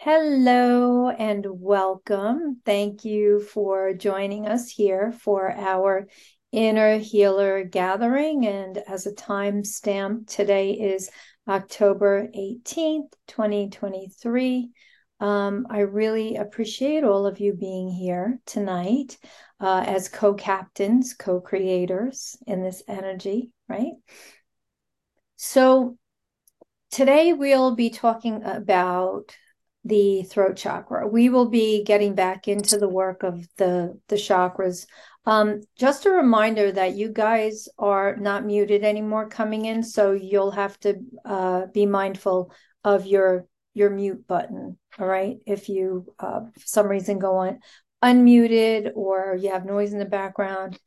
Hello and welcome. Thank you for joining us here for our Inner Healer Gathering. And as a timestamp, today is October 18th, 2023. I really appreciate all of you being here tonight as co-captains, co-creators in this energy, right? So today we'll be talking about the throat chakra. We will be getting back into the work of the chakras. Just a reminder that you guys are not muted anymore coming in, so you'll have to be mindful of your mute button. All right, if you for some reason go on unmuted or you have noise in the background.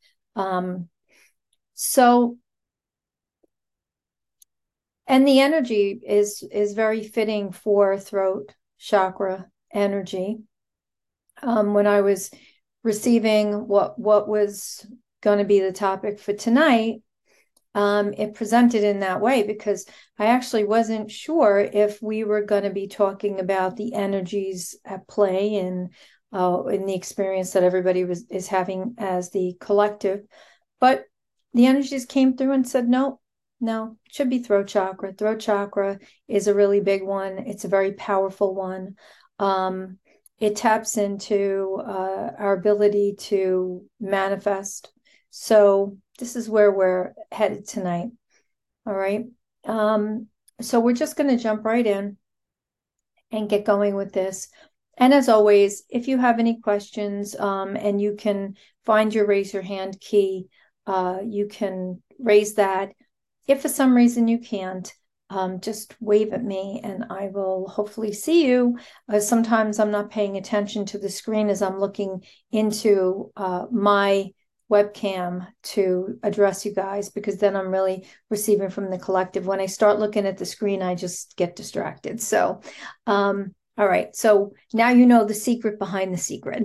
And the energy is very fitting for throat chakra energy. When I was receiving what was going to be the topic for tonight, it presented in that way because I actually wasn't sure if we were going to be talking about the energies at play in the experience that everybody is having as the collective. But the energies came through and said, no, it should be throat chakra. Throat chakra is a really big one. It's a very powerful one. It taps into our ability to manifest. So this is where we're headed tonight. All right. So we're just going to jump right in and get going with this. And as always, if you have any questions and you can find your raise your hand key, you can raise that. If for some reason you can't, just wave at me and I will hopefully see you. Sometimes I'm not paying attention to the screen as I'm looking into my webcam to address you guys, because then I'm really receiving from the collective. When I start looking at the screen, I just get distracted. So, all right. So now you know the secret behind the secret.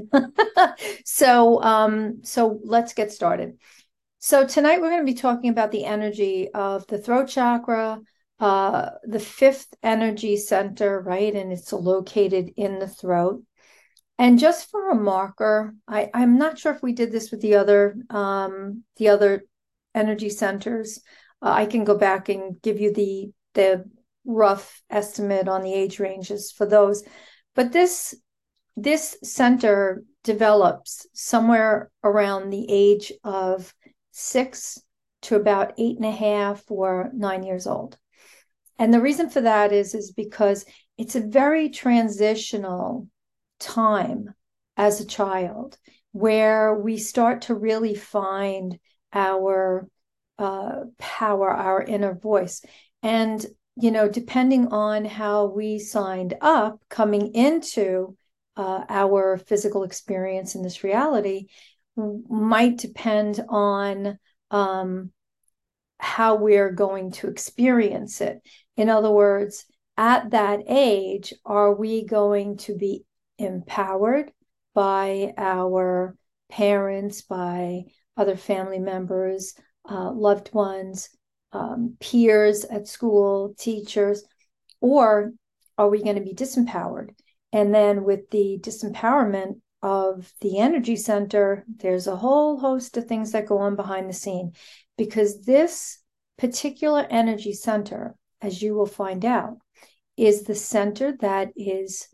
So let's get started. So tonight we're going to be talking about the energy of the throat chakra, the fifth energy center, right? And it's located in the throat. And just for a marker, I'm not sure if we did this with the other energy centers. I can go back and give you the rough estimate on the age ranges for those. But this center develops somewhere around the age of 6 to about 8.5 or 9 years old. And the reason for that is because it's a very transitional time as a child where we start to really find our power, our inner voice. And, depending on how we signed up coming into our physical experience in this reality, might depend on how we're going to experience it. In other words, at that age, are we going to be empowered by our parents, by other family members, loved ones, peers at school, teachers, or are we going to be disempowered? And then with the disempowerment of the energy center, there's a whole host of things that go on behind the scene, because this particular energy center, as you will find out, is the center that is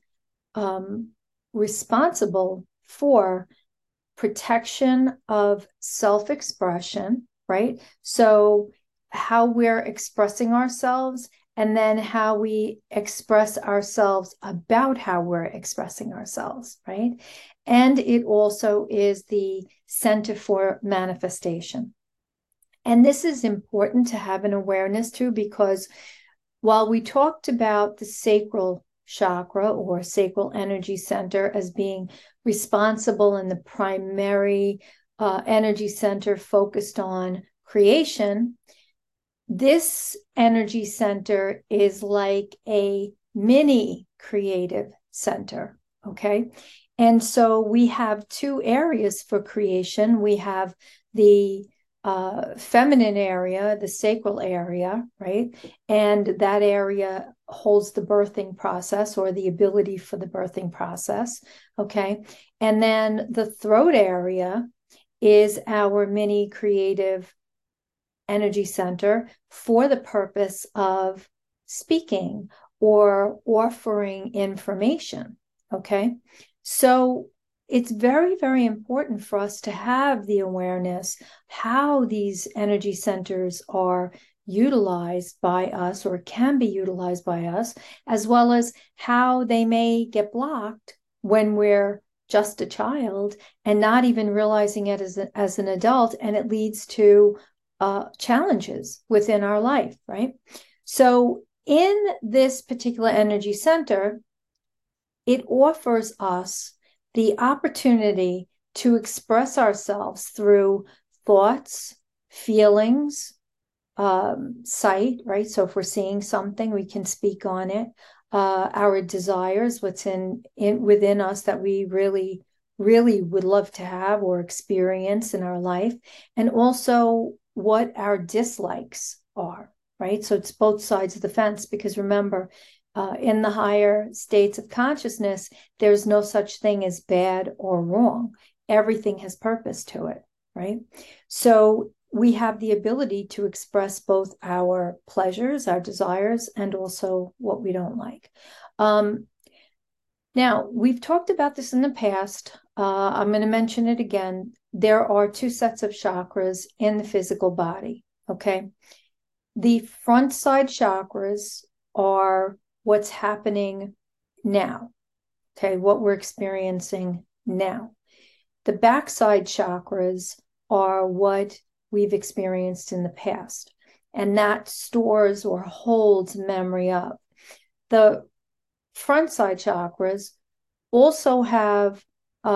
responsible for protection of self-expression, right? So how we're expressing ourselves, and then how we express ourselves about how we're expressing ourselves, right? And it also is the center for manifestation. And this is important to have an awareness to, because while we talked about the sacral chakra or sacral energy center as being responsible and the primary energy center focused on creation, this energy center is like a mini creative center, okay? And so we have two areas for creation. We have the feminine area, the sacral area, right? And that area holds the birthing process or the ability for the birthing process. Okay. And then the throat area is our mini creative energy center for the purpose of speaking or offering information. Okay. So it's very, very important for us to have the awareness how these energy centers are utilized by us or can be utilized by us, as well as how they may get blocked when we're just a child and not even realizing it as an adult, and it leads to challenges within our life, right? So in this particular energy center, it offers us the opportunity to express ourselves through thoughts, feelings, sight, right? So if we're seeing something, we can speak on it. Our desires, what's within us that we really, really would love to have or experience in our life, and also what our dislikes are, right? So it's both sides of the fence, because remember, in the higher states of consciousness, there's no such thing as bad or wrong. Everything has purpose to it, right? So we have the ability to express both our pleasures, our desires, and also what we don't like. Now, we've talked about this in the past. I'm going to mention it again. There are two sets of chakras in the physical body, okay? The front side chakras are what's happening now, okay? What we're experiencing now. The backside chakras are what we've experienced in the past, and that stores or holds memory of. The front side chakras also have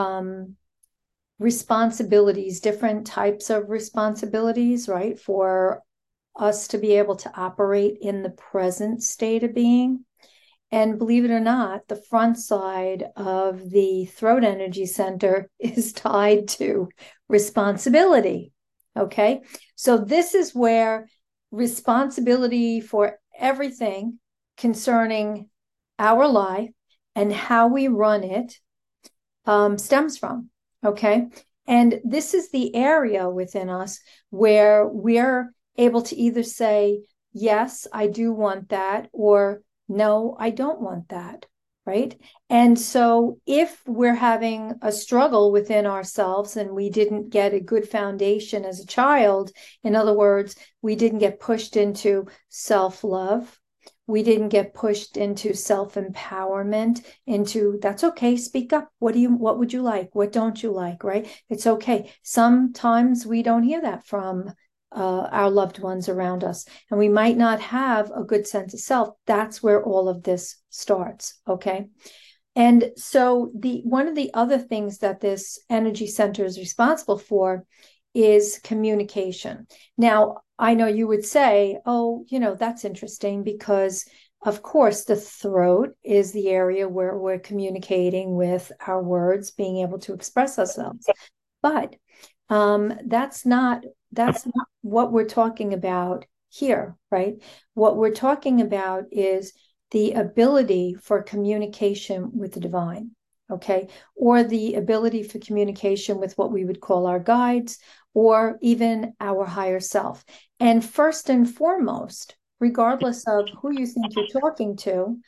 responsibilities, different types of responsibilities, right? For us to be able to operate in the present state of being. And believe it or not, the front side of the throat energy center is tied to responsibility. Okay. So this is where responsibility for everything concerning our life and how we run it stems from. Okay. And this is the area within us where we're able to either say, yes, I do want that, or no, I don't want that, right? And so if we're having a struggle within ourselves and we didn't get a good foundation as a child, in other words, we didn't get pushed into self-love, we didn't get pushed into self-empowerment, into that's okay, speak up. What would you like? What don't you like, right? It's okay. Sometimes we don't hear that from our loved ones around us, and we might not have a good sense of self. That's where all of this starts, okay? And so one of the other things that this energy center is responsible for is communication. Now, I know you would say, oh, that's interesting, because of course the throat is the area where we're communicating with our words, being able to express ourselves. But that's not what we're talking about here, right? What we're talking about is the ability for communication with the divine, okay? Or the ability for communication with what we would call our guides, or even our higher self. And first and foremost, regardless of who you think you're talking to,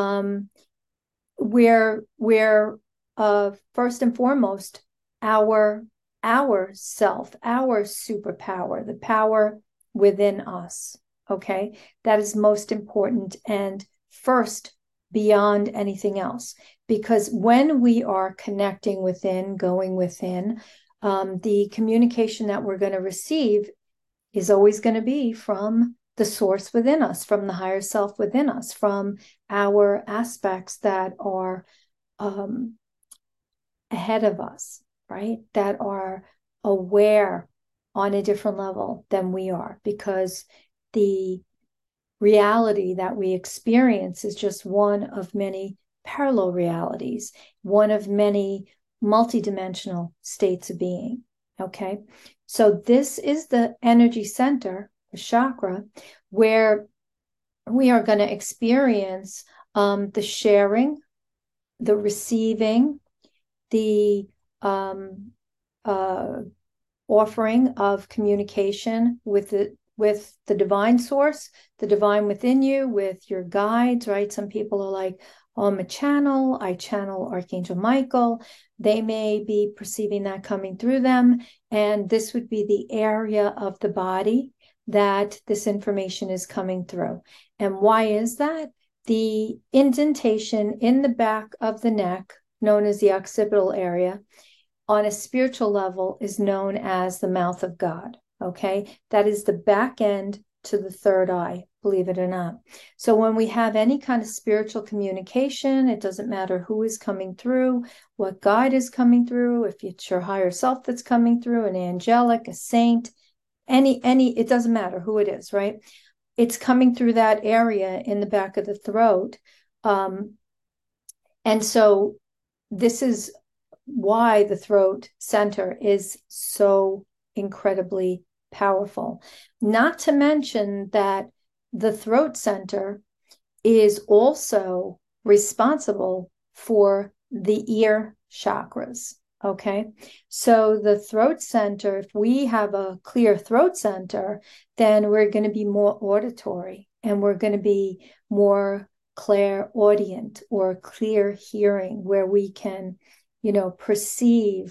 we're first and foremost our self, our superpower, the power within us. Okay. That is most important and first beyond anything else. Because when we are connecting within, going within, the communication that we're going to receive is always going to be from the source within us, from the higher self within us, from our aspects that are ahead of us, right? That are aware on a different level than we are, because the reality that we experience is just one of many parallel realities, one of many multidimensional states of being. Okay. So this is the energy center, the chakra, where we are going to experience the sharing, the receiving, the offering of communication with the divine source, the divine within you, with your guides, right? Some people are like, oh, I'm a channel, I channel Archangel Michael. They may be perceiving that coming through them. And this would be the area of the body that this information is coming through. And why is that? The indentation in the back of the neck, known as the occipital area, on a spiritual level is known as the mouth of God. Okay. That is the back end to the third eye, believe it or not. So when we have any kind of spiritual communication, it doesn't matter who is coming through, what guide is coming through, if it's your higher self that's coming through, an angelic, a saint, any, it doesn't matter who it is, right? It's coming through that area in the back of the throat. And so this is why the throat center is so incredibly powerful. Not to mention that the throat center is also responsible for the ear chakras. Okay. So the throat center, if we have a clear throat center, then we're going to be more auditory and we're going to be more clairaudient or clear hearing, where we can, perceive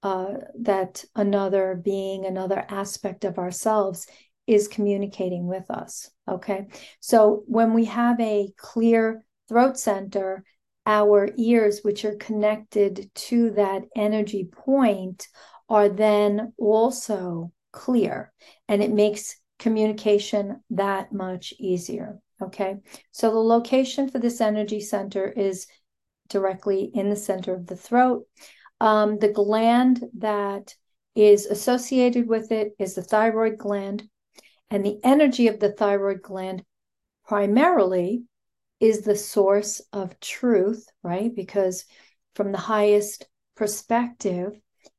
that another being, another aspect of ourselves is communicating with us. Okay. So when we have a clear throat center, our ears, which are connected to that energy point, are then also clear, and it makes communication that much easier. Okay. So the location for this energy center is directly in the center of the throat. The gland that is associated with it is the thyroid gland. And the energy of the thyroid gland primarily is the source of truth, right? Because from the highest perspective,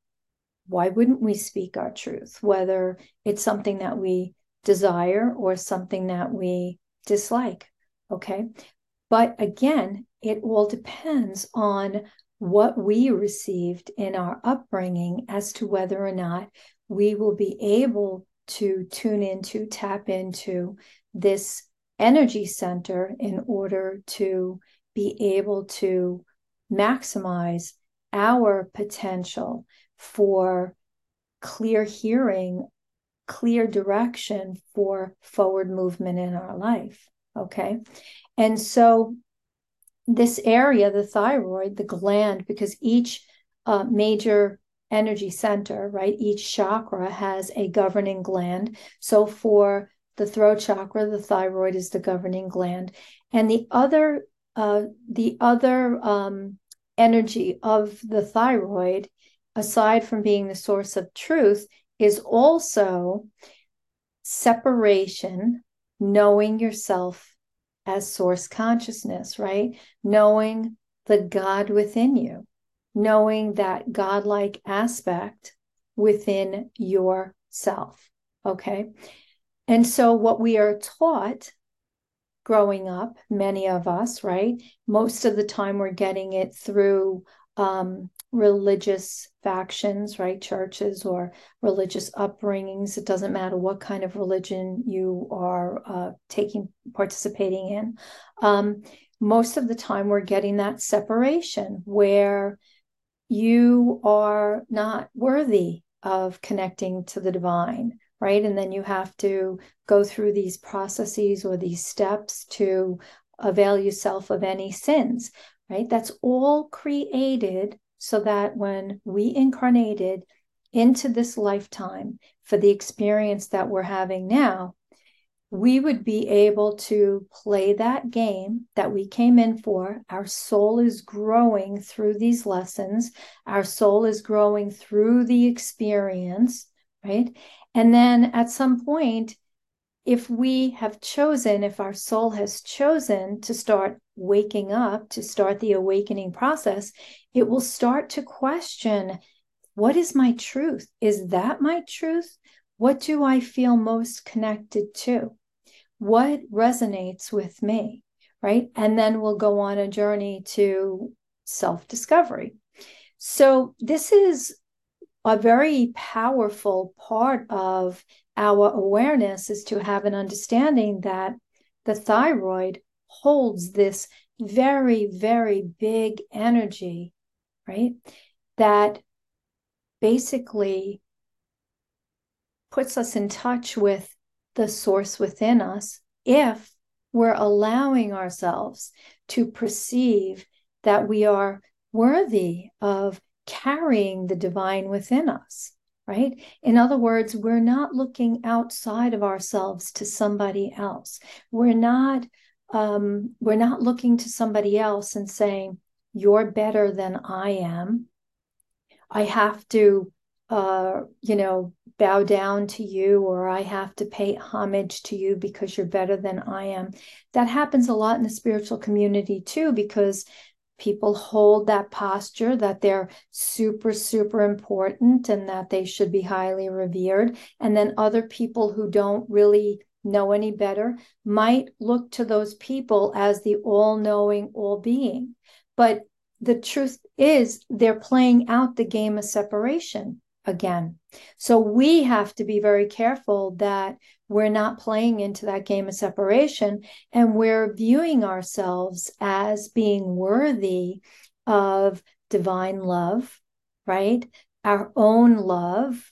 why wouldn't we speak our truth? Whether it's something that we desire or something that we dislike, okay? But again, it all depends on what we received in our upbringing as to whether or not we will be able to tune into, tap into this energy center in order to be able to maximize our potential for clear hearing, clear direction for forward movement in our life. Okay. And so this area, the thyroid, the gland, because each major energy center, right, each chakra has a governing gland. So for the throat chakra, the thyroid is the governing gland. And the other energy of the thyroid, aside from being the source of truth, is also separation, knowing yourself as source consciousness, right? Knowing the God within you, knowing that godlike aspect within yourself. Okay. And so what we are taught growing up, many of us, right? Most of the time we're getting it through religious factions, right? Churches or religious upbringings. It doesn't matter what kind of religion you are participating in. Most of the time we're getting that separation where you are not worthy of connecting to the divine, right? And then you have to go through these processes or these steps to avail yourself of any sins, right? That's all created so that when we incarnated into this lifetime for the experience that we're having now, we would be able to play that game that we came in for. Our soul is growing through these lessons. Our soul is growing through the experience, right? And then at some point, if we have chosen, if our soul has chosen to start waking up, to start the awakening process, it will start to question, what is my truth? Is that my truth? What do I feel most connected to? what resonates with me, right? And then we'll go on a journey to self-discovery. So this is a very powerful part of our awareness, is to have an understanding that the thyroid holds this very, very big energy, right? That basically puts us in touch with the source within us if we're allowing ourselves to perceive that we are worthy of carrying the divine within us, right? In other words, we're not looking outside of ourselves to somebody else. We're not looking to somebody else and saying, you're better than I am. I have to bow down to you, or I have to pay homage to you because you're better than I am. That happens a lot in the spiritual community too, because people hold that posture that they're super, super important and that they should be highly revered. And then other people who don't really know any better might look to those people as the all-knowing, all-being. But the truth is, they're playing out the game of separation again. So we have to be very careful that we're not playing into that game of separation, and we're viewing ourselves as being worthy of divine love, right? Our own love.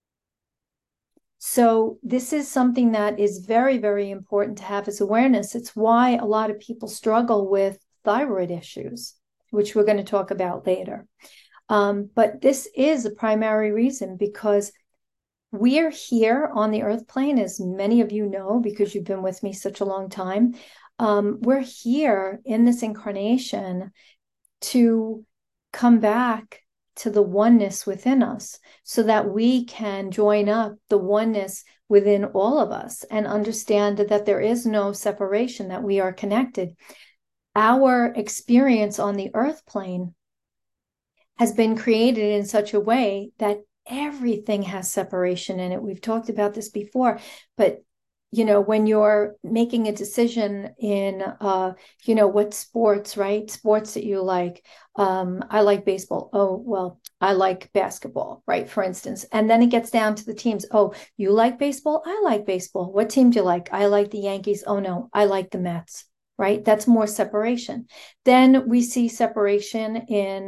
So this is something that is very, very important to have as awareness. It's why a lot of people struggle with thyroid issues, which we're going to talk about later. But this is a primary reason, because we're here on the earth plane, as many of you know, because you've been with me such a long time. We're here in this incarnation to come back to the oneness within us, so that we can join up the oneness within all of us and understand that there is no separation, that we are connected. Our experience on the earth plane has been created in such a way that everything has separation in it. We've talked about this before, but when you're making a decision in what sports, right? Sports that you like. I like baseball. Oh, well, I like basketball, right? For instance. And then it gets down to the teams. Oh, you like baseball? I like baseball. What team do you like? I like the Yankees. Oh no, I like the Mets, right? That's more separation. Then we see separation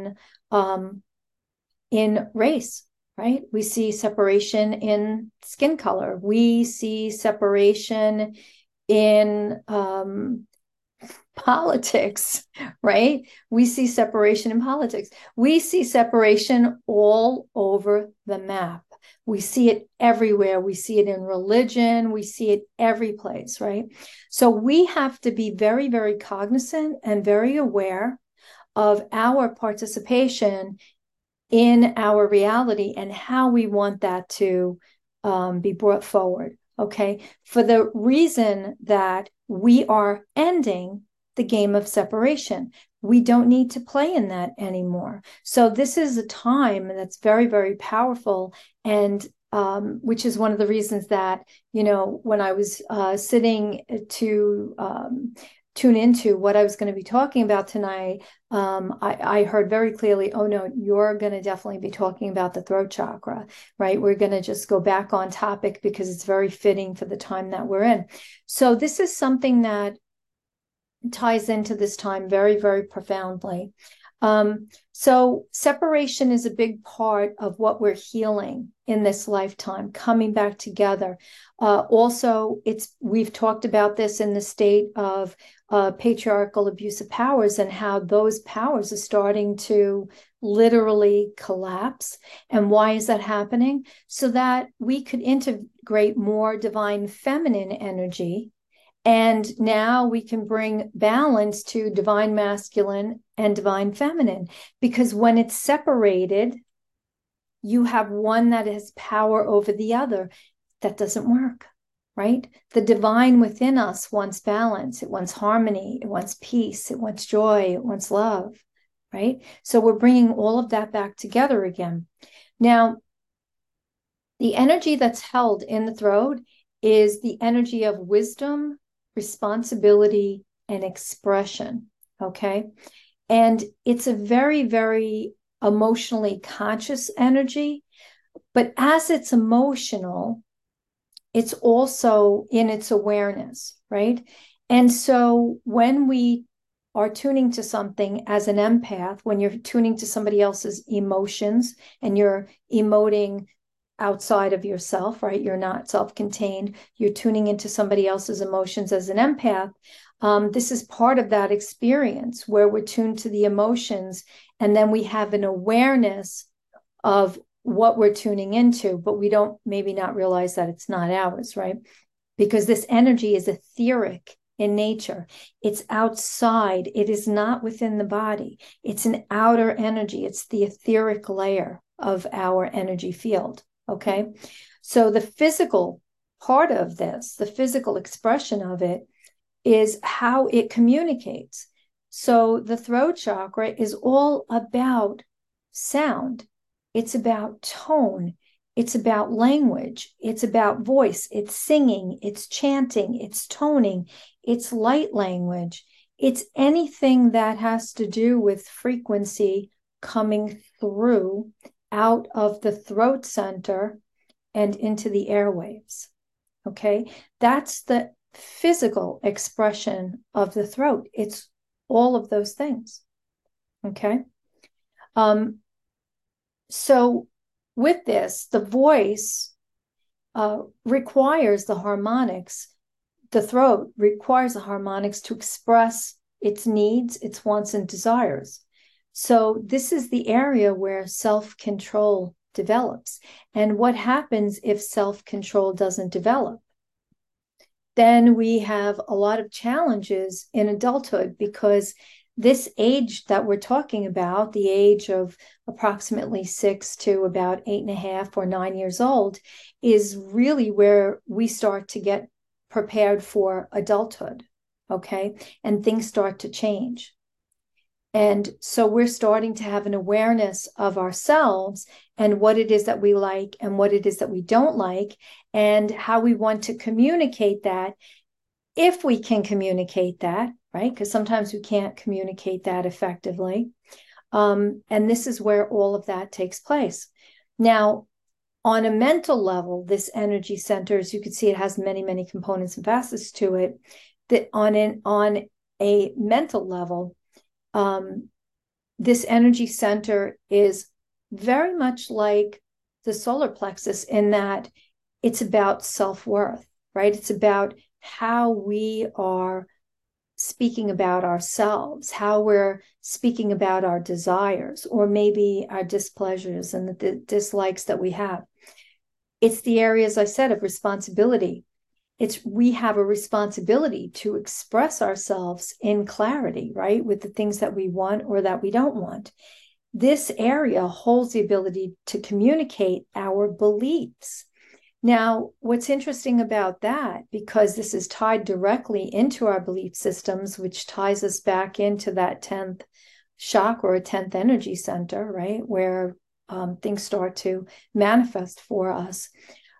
in race, right? We see separation in skin color. We see separation in politics, right? We see separation in politics. We see separation all over the map. We see it everywhere. We see it in religion. We see it every place, right? So we have to be very, very cognizant and very aware of our participation in our reality and how we want that to be brought forward, okay? For the reason that we are ending the game of separation. We don't need to play in that anymore. So this is a time that's very, very powerful, and which is one of the reasons that, when I was sitting to tune into what I was going to be talking about tonight, I heard very clearly, oh no, you're going to definitely be talking about the throat chakra, right? We're going to just go back on topic because it's very fitting for the time that we're in. So this is something that ties into this time very, very profoundly. So separation is a big part of what we're healing in this lifetime, coming back together. Also, we've talked about this in the state of patriarchal abusive powers, and how those powers are starting to literally collapse. And why is that happening? So that we could integrate more divine feminine energy. And now we can bring balance to divine masculine and divine feminine, because when it's separated, you have one that has power over the other. That doesn't work, right? The divine within us wants balance. It wants harmony. It wants peace. It wants joy. It wants love, right? So we're bringing all of that back together again. Now, the energy that's held in the throat is the energy of wisdom, responsibility, and expression. Okay. And it's a very, very emotionally conscious energy. But as it's emotional, it's also in its awareness, right? And so when we are tuning to something as an empath, when you're tuning to somebody else's emotions and you're emoting outside of yourself, right? You're not self-contained. You're tuning into somebody else's emotions as an empath. This is part of that experience where we're tuned to the emotions, and then we have an awareness of what we're tuning into, but we don't maybe not realize that it's not ours, right? Because this energy is etheric in nature. It's outside. It is not within the body. It's an outer energy. It's the etheric layer of our energy field. Okay. So the physical part of this, the physical expression of it, is how it communicates. So the throat chakra is all about sound. It's about tone. It's about language. It's about voice. It's singing. It's chanting. It's toning. It's light language. It's anything that has to do with frequency coming through out of the throat center and into the airwaves. Okay. That's the physical expression of the throat. It's all of those things. Okay. So with this, the voice requires the harmonics. The throat requires the harmonics to express its needs, its wants, and desires. So this is the area where self-control develops. And what happens if self-control doesn't develop? Then we have a lot of challenges in adulthood, because this age that we're talking about, the age of approximately 6 to about 8.5 or 9 years old, is really where we start to get prepared for adulthood. Okay. And things start to change. And so we're starting to have an awareness of ourselves and what it is that we like and what it is that we don't like, and how we want to communicate that, if we can communicate that, right? Because sometimes we can't communicate that effectively. And this is where all of that takes place. Now, on a mental level, this energy center, as you can see, it has many, many components and facets to it. That on a mental level, this energy center is very much like the solar plexus in that it's about self-worth, right? It's about how we are speaking about ourselves, how we're speaking about our desires, or maybe our displeasures and the dislikes that we have. It's the areas I said of responsibility. We have a responsibility to express ourselves in clarity, right? With the things that we want or that we don't want. This area holds the ability to communicate our beliefs. Now, what's interesting about that, because this is tied directly into our belief systems, which ties us back into that 10th chakra or 10th energy center, right? Where things start to manifest for us.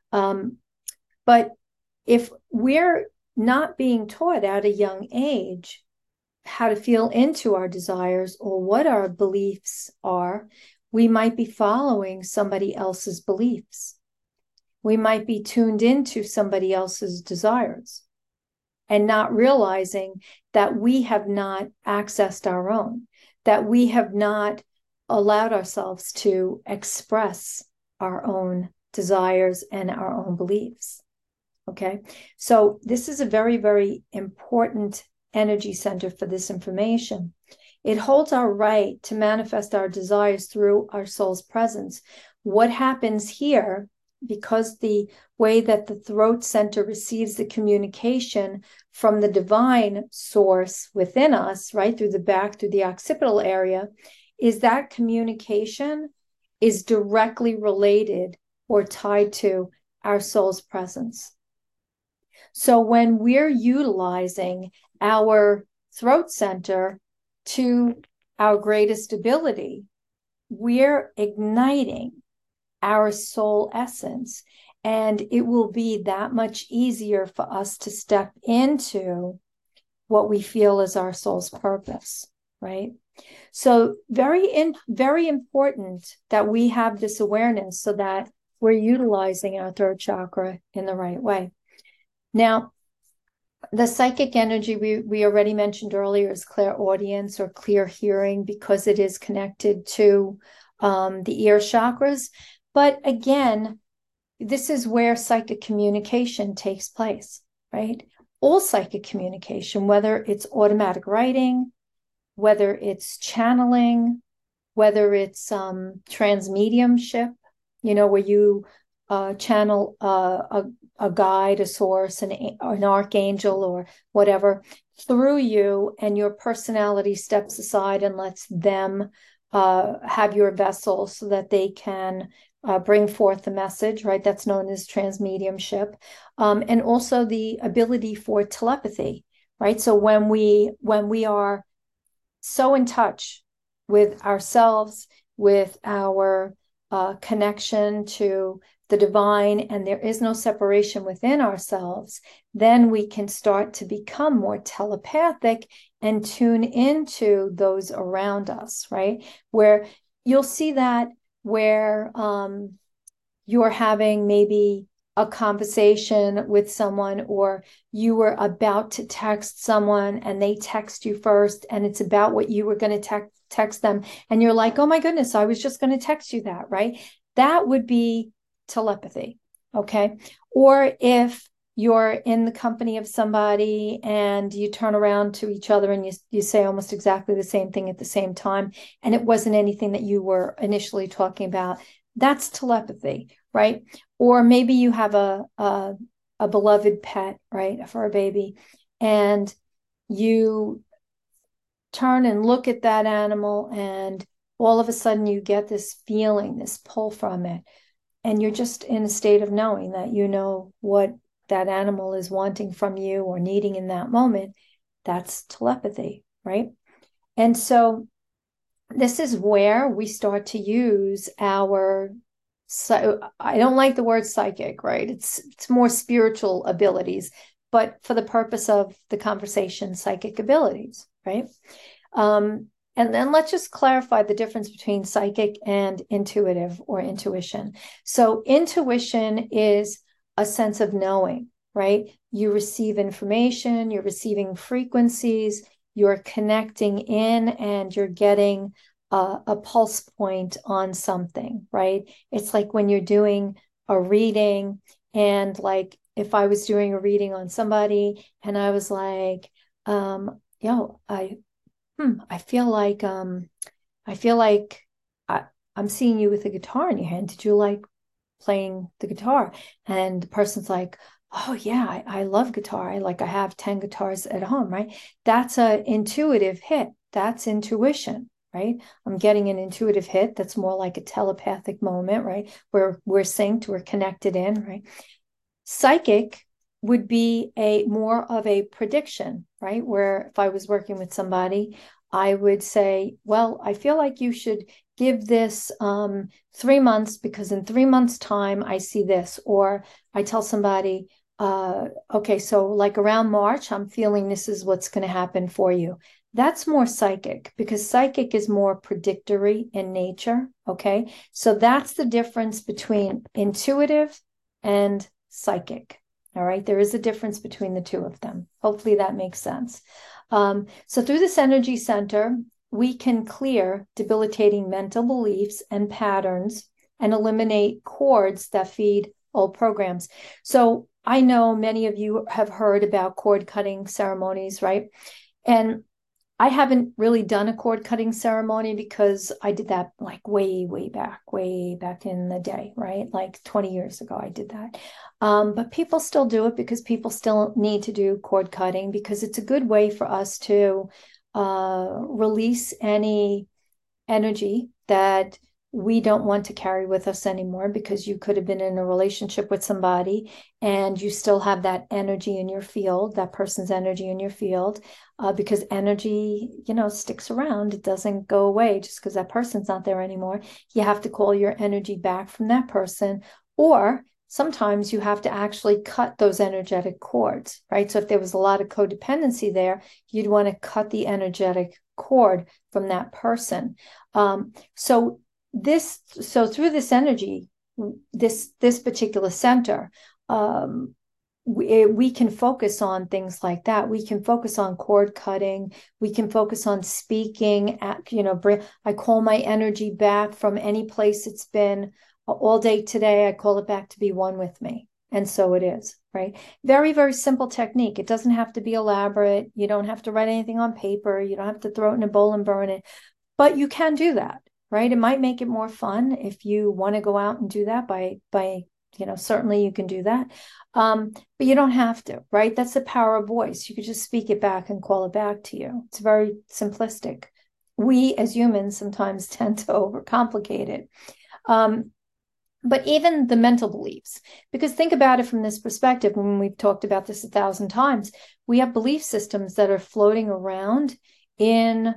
But if we're not being taught at a young age how to feel into our desires or what our beliefs are, we might be following somebody else's beliefs. We might be tuned into somebody else's desires and not realizing that we have not accessed our own, that we have not allowed ourselves to express our own desires and our own beliefs. Okay. So this is a very, very important energy center for this information. It holds our right to manifest our desires through our soul's presence. What happens here, because the way that the throat center receives the communication from the divine source within us, right, through the back, through the occipital area, is that communication is directly related or tied to our soul's presence. So when we're utilizing our throat center to our greatest ability, we're igniting our soul essence. And it will be that much easier for us to step into what we feel is our soul's purpose, right? So very important that we have this awareness so that we're utilizing our third chakra in the right way. Now, the psychic energy we already mentioned earlier is clairaudience or clear hearing because it is connected to the ear chakras. But again, this is where psychic communication takes place, right? All psychic communication, whether it's automatic writing, whether it's channeling, whether it's transmediumship, where you channel a guide, a source, an archangel, or whatever through you, and your personality steps aside and lets them have your vessel so that they can bring forth the message, right? That's known as transmediumship. And also the ability for telepathy, right? So when we are so in touch with ourselves, with our connection to the divine, and there is no separation within ourselves, then we can start to become more telepathic and tune into those around us, right? Where you'll see that where you're having maybe a conversation with someone, or you were about to text someone and they text you first, and it's about what you were going to text them. And you're like, oh my goodness, I was just going to text you that, right? That would be telepathy. Okay. Or if you're in the company of somebody and you turn around to each other and you say almost exactly the same thing at the same time, and it wasn't anything that you were initially talking about, that's telepathy, right? Or maybe you have a beloved pet, right, for a baby, and you turn and look at that animal, and all of a sudden you get this feeling, this pull from it, and you're just in a state of knowing that you know what that animal is wanting from you or needing in that moment. That's telepathy, right? And so this is where we start to use our, so I don't like the word psychic, right? It's more spiritual abilities, but for the purpose of the conversation, psychic abilities, right? And then let's just clarify the difference between psychic and intuitive or intuition. So intuition is a sense of knowing, right? You receive information, you're receiving frequencies, you're connecting in, and you're getting a pulse point on something, right? It's like when you're doing a reading, and like if I was doing a reading on somebody and I was like, I feel like I'm seeing you with a guitar in your hand. Did you like playing the guitar? And the person's like, oh yeah, I love guitar. I have 10 guitars at home, right? That's a intuitive hit. That's intuition, right? I'm getting an intuitive hit. That's more like a telepathic moment, right? Where we're synced, we're connected in, right? Psychic would be a more of a prediction, right? Where if I was working with somebody, I would say, well, I feel like you should give this 3 months, because in 3 months' time, I see this. Or I tell somebody, okay, so like around March, I'm feeling this is what's going to happen for you. That's more psychic, because psychic is more predictory in nature. Okay. So that's the difference between intuitive and psychic. All right. There is a difference between the two of them. Hopefully that makes sense. So through this energy center, we can clear debilitating mental beliefs and patterns and eliminate cords that feed old programs. So I know many of you have heard about cord cutting ceremonies, right? And I haven't really done a cord cutting ceremony because I did that like way back in the day, right? Like 20 years ago, I did that. But people still do it because people still need to do cord cutting, because it's a good way for us to release any energy that we don't want to carry with us anymore, because you could have been in a relationship with somebody and you still have that energy in your field, that person's energy in your field, because energy, sticks around. It doesn't go away just because that person's not there anymore. You have to call your energy back from that person, or sometimes you have to actually cut those energetic cords, right? So if there was a lot of codependency there, you'd want to cut the energetic cord from that person. So through this energy, this particular center, we can focus on things like that. We can focus on cord cutting. We can focus on speaking. I call my energy back from any place it's been all day today. I call it back to be one with me. And so it is, right? Very, very simple technique. It doesn't have to be elaborate. You don't have to write anything on paper. You don't have to throw it in a bowl and burn it. But you can do that, right? It might make it more fun if you want to go out and do that by certainly you can do that. But you don't have to, right? That's the power of voice. You could just speak it back and call it back to you. It's very simplistic. We as humans sometimes tend to overcomplicate it. But even the mental beliefs, because think about it from this perspective, when we've talked about this 1,000 times, we have belief systems that are floating around in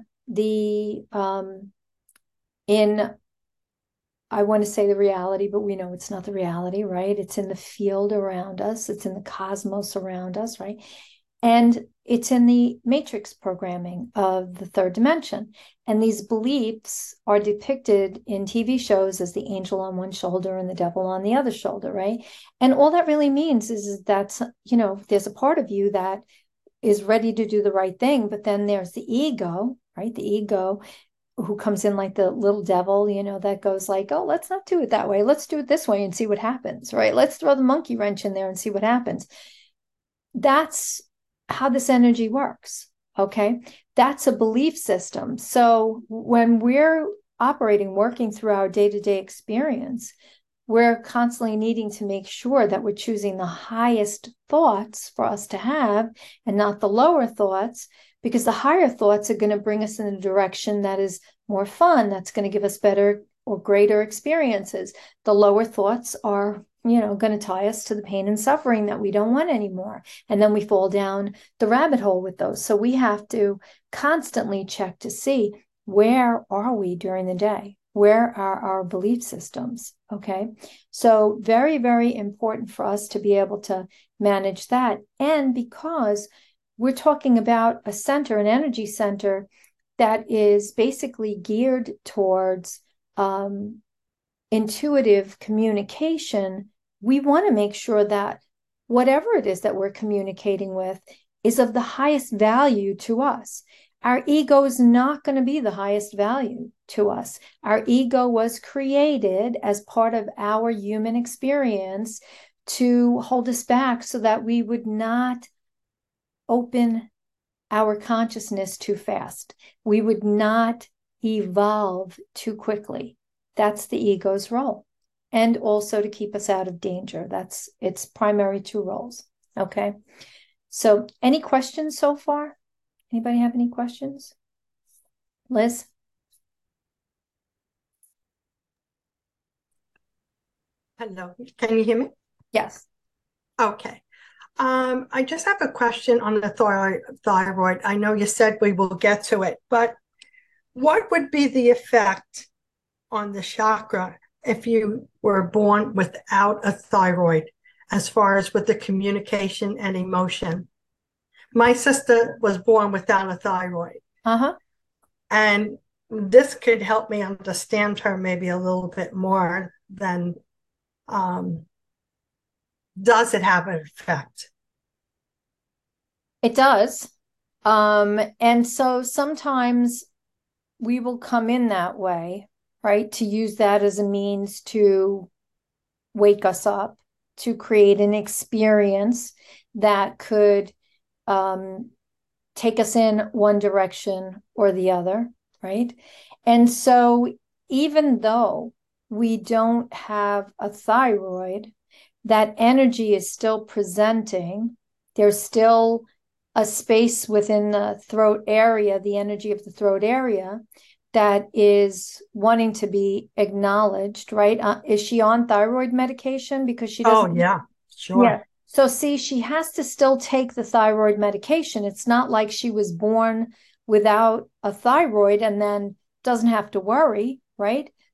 I want to say the reality, but we know it's not the reality, right? It's in the field around us. It's in the cosmos around us, right? And it's in the matrix programming of the third dimension. And these beliefs are depicted in TV shows as the angel on one shoulder and the devil on the other shoulder, right? And all that really means is that, there's a part of you that is ready to do the right thing, but then there's the ego, right? The ego who comes in like the little devil, that goes like, oh, let's not do it that way. Let's do it this way and see what happens, right? Let's throw the monkey wrench in there and see what happens. That's how this energy works, okay? That's a belief system. So when we're working through our day-to-day experience, we're constantly needing to make sure that we're choosing the highest thoughts for us to have and not the lower thoughts, because the higher thoughts are going to bring us in a direction that is more fun, that's going to give us better or greater experiences. The lower thoughts are, going to tie us to the pain and suffering that we don't want anymore. And then we fall down the rabbit hole with those. So we have to constantly check to see, where are we during the day? Where are our belief systems? Okay. So very, very important for us to be able to manage that. And because we're talking about a center, an energy center that is basically geared towards intuitive communication, we want to make sure that whatever it is that we're communicating with is of the highest value to us. Our ego is not going to be the highest value to us. Our ego was created as part of our human experience to hold us back so that we would not open our consciousness too fast. We would not evolve too quickly. That's the ego's role. And also to keep us out of danger. That's its primary two roles. Okay. So any questions so far? Anybody have any questions? Liz? Hello, can you hear me? Yes. Okay. I just have a question on the thyroid. I know you said we will get to it, but what would be the effect on the chakra if you were born without a thyroid, as far as with the communication and emotion? My sister was born without a thyroid. Uh-huh. And this could help me understand her maybe a little bit more than, does it have an effect? It does. And so sometimes we will come in that way, right? To use that as a means to wake us up, to create an experience that could take us in one direction or the other, right? And so even though we don't have a thyroid, that energy is still presenting. There's still a space within the throat area, the energy of the throat area, that is wanting to be acknowledged, right? Is she on thyroid medication? Because she doesn't. Oh, yeah, sure. Yeah. So see, she has to still take the thyroid medication. It's not like she was born without a thyroid and then doesn't have to worry, right?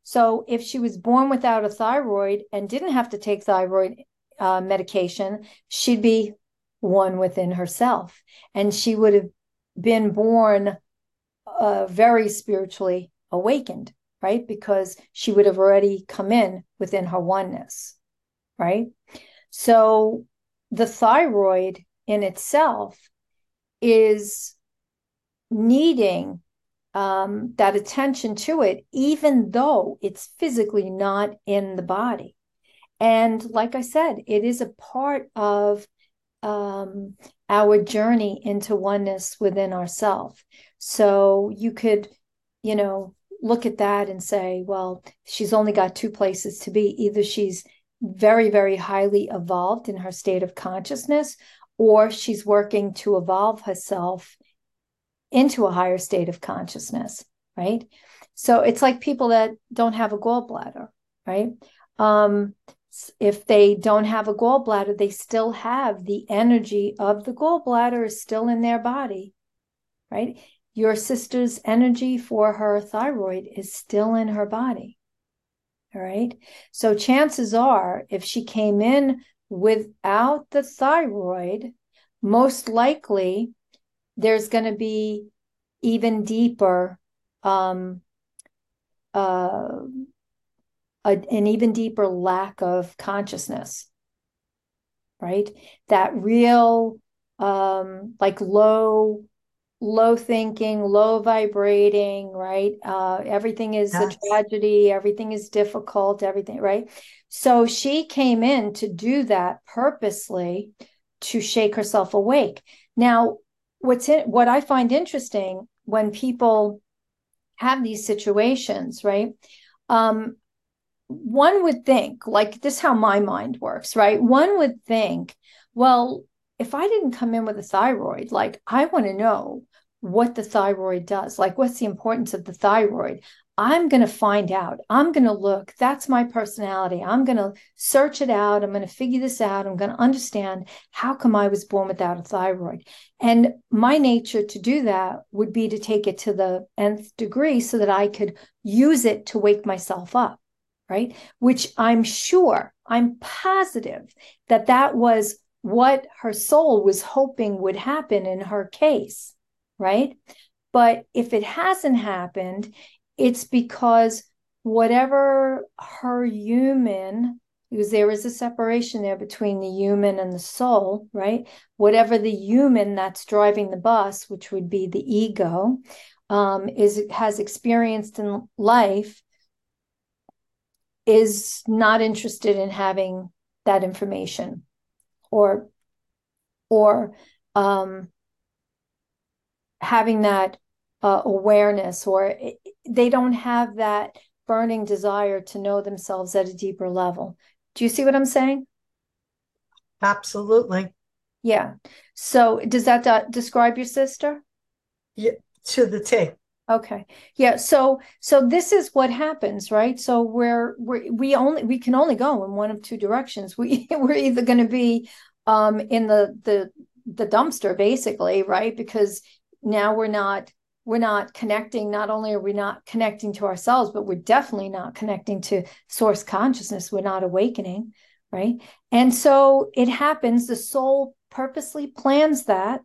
So if she was born without a thyroid and didn't have to take thyroid medication, she'd be one within herself. And she would have been born very spiritually awakened, right? Because she would have already come in within her oneness, right? So the thyroid in itself is needing that attention to it, even though it's physically not in the body. And like I said, it is a part of our journey into oneness within ourselves. So you could, look at that and say, well, she's only got two places to be. Either she's very, very highly evolved in her state of consciousness, or she's working to evolve herself into a higher state of consciousness, right? So it's like people that don't have a gallbladder, right? If they don't have a gallbladder, they still have the energy of the gallbladder is still in their body, right? Your sister's energy for her thyroid is still in her body, all right? So chances are, if she came in without the thyroid, most likely there's going to be even deeper, an even deeper lack of consciousness, right? That real, like low thinking, low vibrating, right? Everything is a tragedy, everything is difficult, everything, right? So she came in to do that purposely to shake herself awake. Now, what I find interesting when people have these situations, right? One would think, like, this is how my mind works, right? One would think, well, if I didn't come in with a thyroid, like, I want to know what the thyroid does. Like, what's the importance of the thyroid? I'm going to find out. I'm going to look. That's my personality. I'm going to search it out. I'm going to figure this out. I'm going to understand how come I was born without a thyroid. And my nature to do that would be to take it to the nth degree so that I could use it to wake myself up, right? Which I'm positive that was what her soul was hoping would happen in her case, right? But if it hasn't happened, it's because whatever her human, because there is a separation there between the human and the soul, right? Whatever the human that's driving the bus, which would be the ego, has experienced in life, is not interested in having that information or having that awareness, or they don't have that burning desire to know themselves at a deeper level. Do you see what I'm saying? Absolutely. Yeah. So does that describe your sister? Yeah, to the T. Okay. Yeah. So this is what happens, right? So we can only go in one of two directions. We're either going to be in the dumpster, basically, right? Because now we're not connecting. Not only are we not connecting to ourselves, but we're definitely not connecting to source consciousness. We're not awakening, right? And so it happens. The soul purposely plans that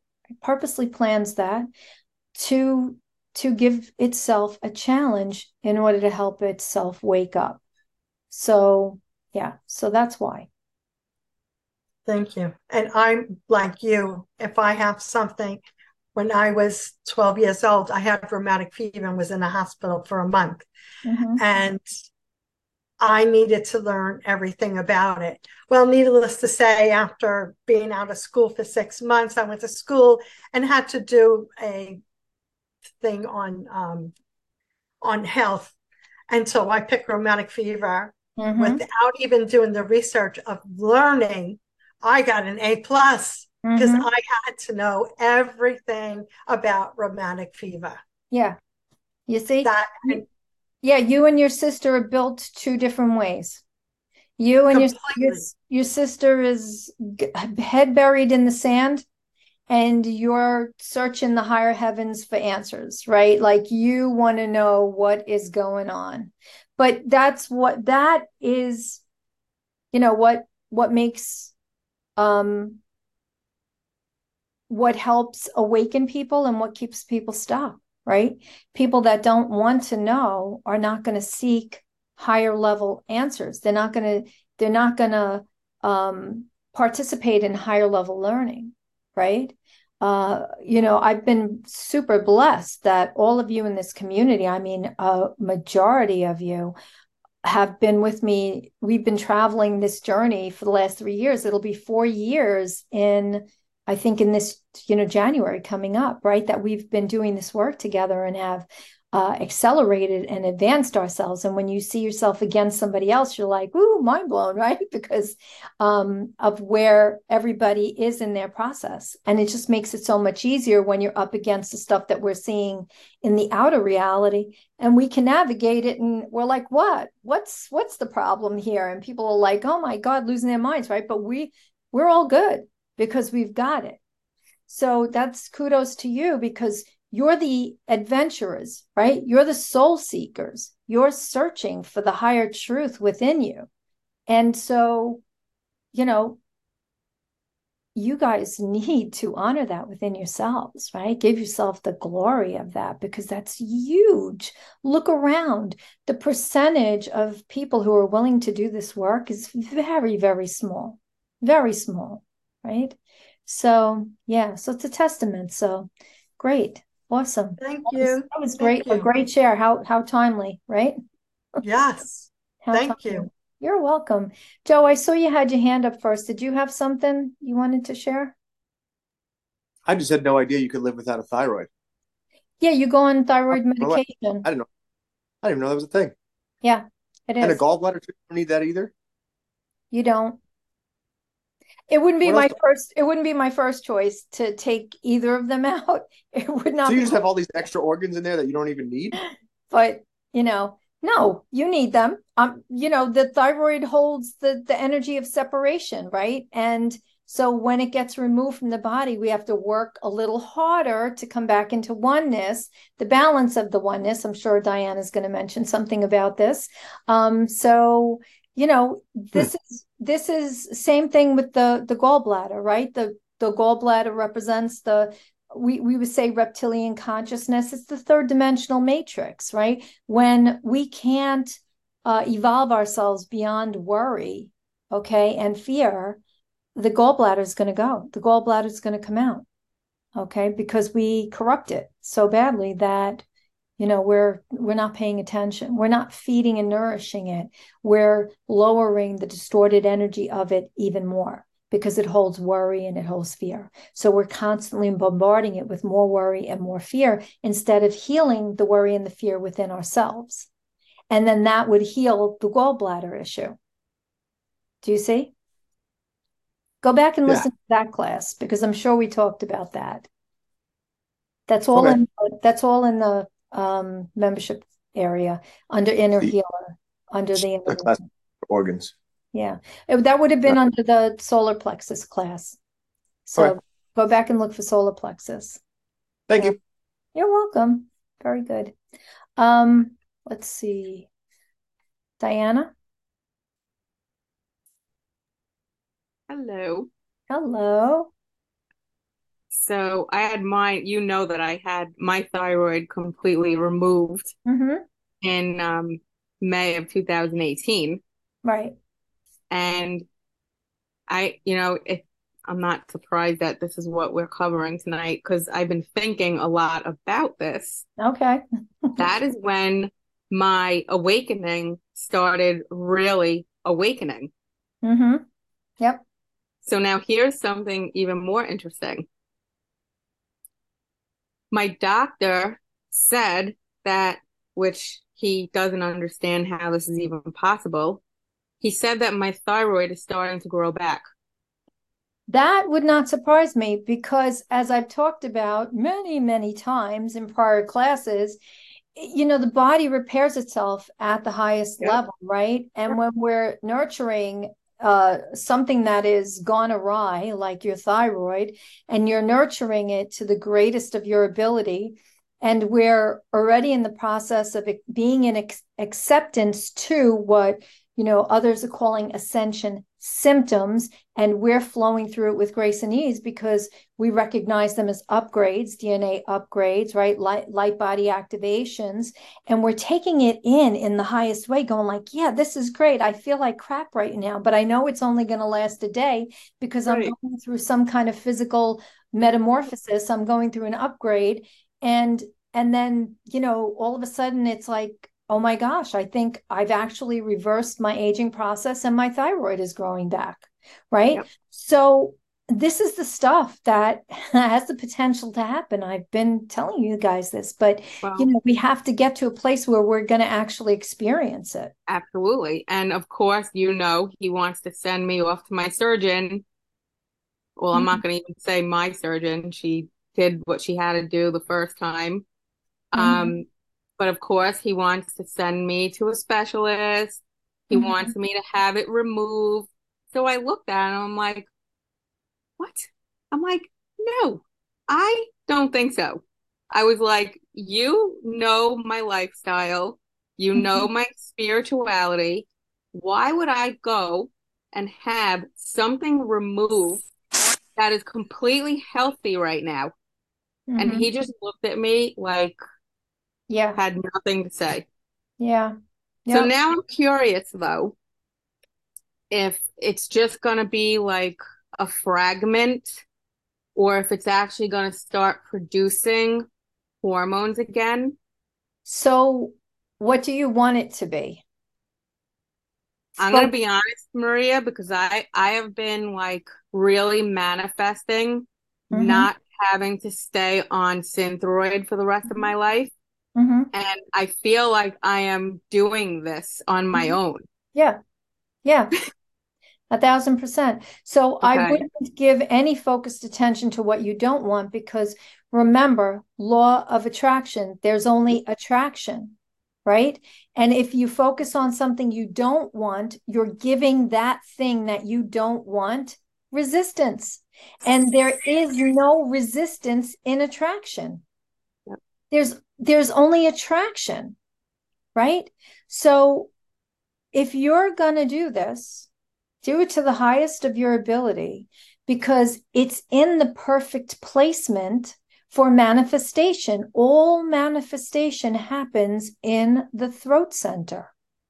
to give itself a challenge in order to help itself wake up. So, yeah, so that's why. Thank you. And I'm like you. If I have something, when I was 12 years old, I had rheumatic fever and was in a hospital for a month. Mm-hmm. And I needed to learn everything about it. Well, needless to say, after being out of school for 6 months, I went to school and had to do a thing on health. And so I picked rheumatic fever without even doing the research of learning. I got an A plus because I had to know everything about rheumatic fever. Yeah. You see, that yeah, you and your sister are built two different ways. You and your sister is head buried in the sand, and you're searching the higher heavens for answers, right? Like you want to know what is going on. But that is, what makes what helps awaken people and what keeps people stuck, right? People that don't want to know are not going to seek higher level answers. They're not going to participate in higher level learning, right? I've been super blessed that all of you in this community, I mean, a majority of you have been with me. We've been traveling this journey for the last 3 years. It'll be 4 years I think in this, January coming up, right? That we've been doing this work together and have accelerated and advanced ourselves. And when you see yourself against somebody else, you're like, ooh, mind blown, right? Because of where everybody is in their process. And it just makes it so much easier when you're up against the stuff that we're seeing in the outer reality, and we can navigate it. And we're like, what's the problem here? And people are like, oh my God, losing their minds, right? But we're all good because we've got it. So that's kudos to you, because you're the adventurers, right? You're the soul seekers. You're searching for the higher truth within you. And so, you guys need to honor that within yourselves, right? Give yourself the glory of that, because that's huge. Look around. The percentage of people who are willing to do this work is very, very small, right? So, yeah, so it's a testament. So great. Awesome. Thank you. That was great. Thank A you. great share. How timely, right? Yes. How Thank timely. you. You're welcome. Joe, I saw you had your hand up first. Did you have something you wanted to share? I just had no idea you could live without a thyroid. Yeah, you go on thyroid Well, medication. I didn't know. I didn't even know that was a thing. Yeah, it And a is. gallbladder too, you don't need that either. You don't. It wouldn't be What else? my first choice to take either of them out. It would So not you be, just have all these extra organs in there that you don't even need? but no, you need them. The thyroid holds the energy of separation, right? And so when it gets removed from the body, we have to work a little harder to come back into oneness, the balance of the oneness. I'm sure Diana's going to mention something about this. So Hmm. this is same thing with the gallbladder, right? The gallbladder represents we would say reptilian consciousness. It's the third dimensional matrix, right? When we can't evolve ourselves beyond worry, okay, and fear, the gallbladder is going to go. The gallbladder is going to come out, okay, because we corrupt it so badly that we're not paying attention. We're not feeding and nourishing it. We're lowering the distorted energy of it even more, because it holds worry and it holds fear. So we're constantly bombarding it with more worry and more fear, instead of healing the worry and the fear within ourselves. And then that would heal the gallbladder issue. Do you see? Go back and Yeah. listen to that class, because I'm sure we talked about that. That's all Okay. in the membership area under Inner The, Healer, under the the class for organs. Yeah, that would have been under the solar plexus class. So Okay. go back and look for solar plexus. Thank you. You're welcome. Very good. Let's see. Diana? Hello. Hello. So I had that I had my thyroid completely removed Mm-hmm. in May of 2018. Right. And I'm not surprised that this is what we're covering tonight, because I've been thinking a lot about this. Okay. That is when my awakening started really awakening. Mm-hmm. Yep. So now here's something even more interesting. My doctor said that, which he doesn't understand how this is even possible. He said that my thyroid is starting to grow back. That would not surprise me, because as I've talked about many, many times in prior classes, the body repairs itself at the highest level, right? And when we're nurturing something that is gone awry, like your thyroid, and you're nurturing it to the greatest of your ability. And we're already in the process of being in acceptance to what, others are calling ascension symptoms. And we're flowing through it with grace and ease because we recognize them as upgrades, DNA upgrades, right? Light body activations. And we're taking it in the highest way, going like, yeah, this is great. I feel like crap right now, but I know it's only going to last a day because I'm going through some kind of physical metamorphosis. I'm going through an upgrade. And then, all of a sudden it's like, oh my gosh, I think I've actually reversed my aging process and my thyroid is growing back. Right. Yep. So this is the stuff that has the potential to happen. I've been telling you guys this, but we have to get to a place where we're going to actually experience it. Absolutely. And of course, he wants to send me off to my surgeon. Well, I'm not going to even say my surgeon. She did what she had to do the first time. But of course, he wants to send me to a specialist. He wants me to have it removed. So I looked at it and I'm like, what? I'm like, no, I don't think so. I was like, you know my lifestyle. You know my spirituality. Why would I go and have something removed that is completely healthy right now? And he just looked at me like, had nothing to say. Yeah. So now I'm curious though, if it's just going to be like a fragment or if it's actually going to start producing hormones again. So what do you want it to be? I'm going to be honest, Maria, because I have been like really manifesting not having to stay on Synthroid for the rest of my life. And I feel like I am doing this on my own. Yeah. 1,000%. So I wouldn't give any focused attention to what you don't want, because remember, law of attraction, there's only attraction, right? And if you focus on something you don't want, you're giving that thing that you don't want resistance. And there is no resistance in attraction. There's only attraction, right? So if you're going to do this, do it to the highest of your ability, because it's in the perfect placement for manifestation. All manifestation happens in the throat center.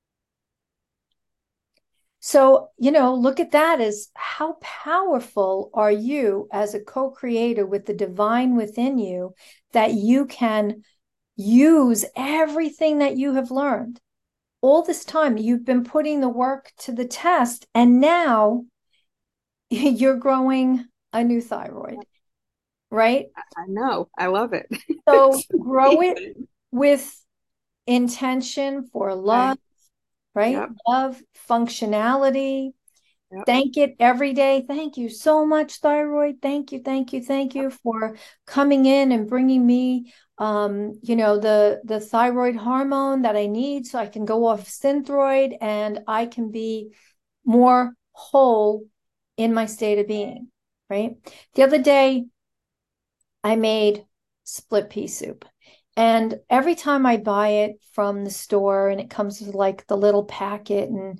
So, look at that as how powerful are you as a co-creator with the divine within you, that you can use everything that you have learned. All this time, you've been putting the work to the test, and now you're growing a new thyroid, right? I know. I love it. So grow it with intention for love, right? Yep. Love, functionality. Yep. Thank it every day. Thank you so much, thyroid. Thank you for coming in and bringing me the thyroid hormone that I need so I can go off Synthroid and I can be more whole in my state of being, right? The other day, I made split pea soup. And every time I buy it from the store and it comes with like the little packet and,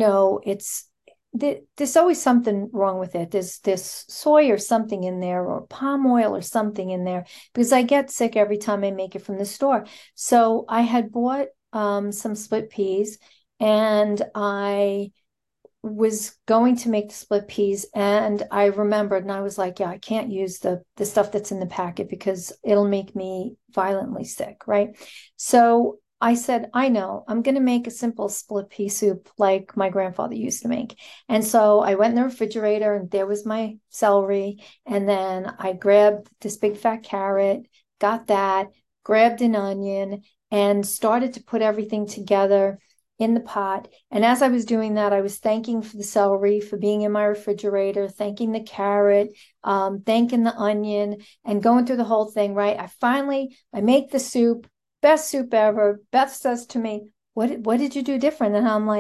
there's always something wrong with it. There's soy or something in there, or palm oil or something in there, because I get sick every time I make it from the store. So I had bought some split peas, and I was going to make the split peas, and I remembered, and I was like, yeah, I can't use the stuff that's in the packet because it'll make me violently sick, right? So I said, I know, I'm going to make a simple split pea soup like my grandfather used to make. And so I went in the refrigerator, and there was my celery. And then I grabbed this big fat carrot, got that, grabbed an onion, and started to put everything together in the pot. And as I was doing that, I was thanking for the celery for being in my refrigerator, thanking the carrot, thanking the onion, and going through the whole thing, right? I make the soup. Best soup ever. Beth says to me, what did you do different? And I'm like,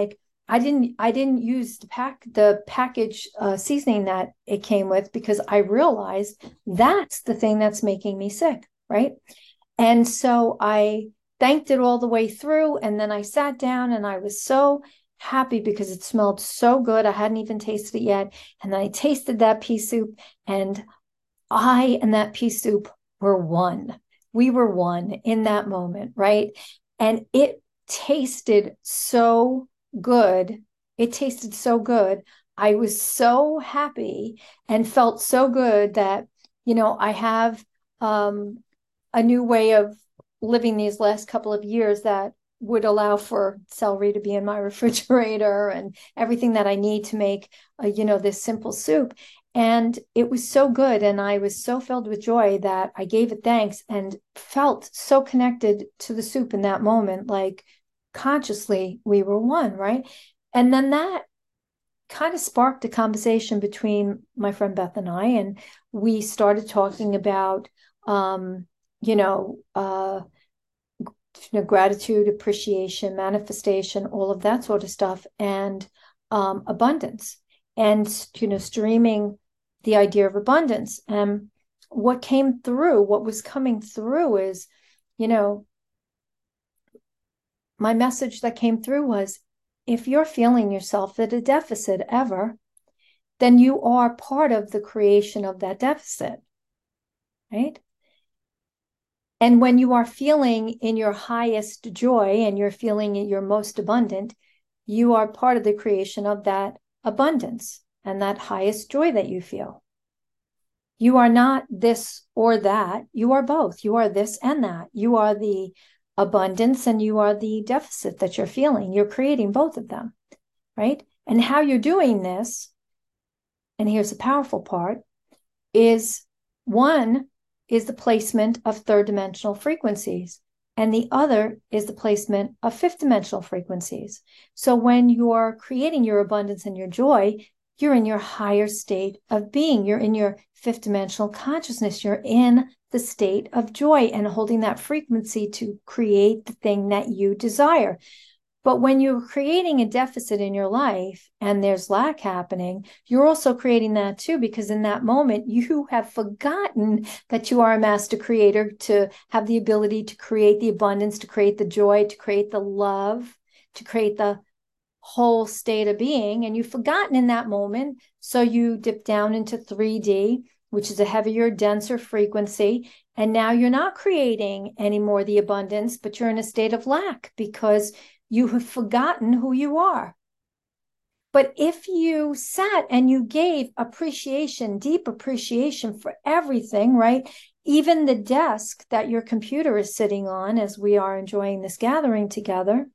I didn't use the package seasoning that it came with, because I realized that's the thing that's making me sick, right? And so I thanked it all the way through, and then I sat down and I was so happy because it smelled so good. I hadn't even tasted it yet, and then I tasted that pea soup, and I and that pea soup were one. We were one in that moment, right? And it tasted so good. It tasted so good. I was so happy and felt so good that, I have a new way of living these last couple of years that would allow for celery to be in my refrigerator and everything that I need to make, this simple soup. And it was so good. And I was so filled with joy that I gave it thanks and felt so connected to the soup in that moment. Like consciously, we were one, right? And then that kind of sparked a conversation between my friend Beth and I. And we started talking about, you know, uh, gratitude, appreciation, manifestation, all of that sort of stuff, and abundance, and streaming the idea of abundance. And what was coming through is, my message that came through was, if you're feeling yourself at a deficit ever, then you are part of the creation of that deficit, right? And when you are feeling in your highest joy and you're feeling your most abundant, you are part of the creation of that abundance and that highest joy that you feel. You are not this or that. You are both. You are this and that. You are the abundance and you are the deficit that you're feeling. You're creating both of them, right? And how you're doing this, and here's the powerful part, is one is the placement of third dimensional frequencies, and the other is the placement of fifth dimensional frequencies. So when you are creating your abundance and your joy, you're in your higher state of being. You're in your fifth dimensional consciousness. You're in the state of joy and holding that frequency to create the thing that you desire. But when you're creating a deficit in your life and there's lack happening, you're also creating that too, because in that moment, you have forgotten that you are a master creator, to have the ability to create the abundance, to create the joy, to create the love, to create the whole state of being. And you've forgotten in that moment. So you dip down into 3D, which is a heavier, denser frequency. And now you're not creating anymore the abundance, but you're in a state of lack because you have forgotten who you are. But if you sat and you gave appreciation, deep appreciation for everything, right? Even the desk that your computer is sitting on as we are enjoying this gathering together,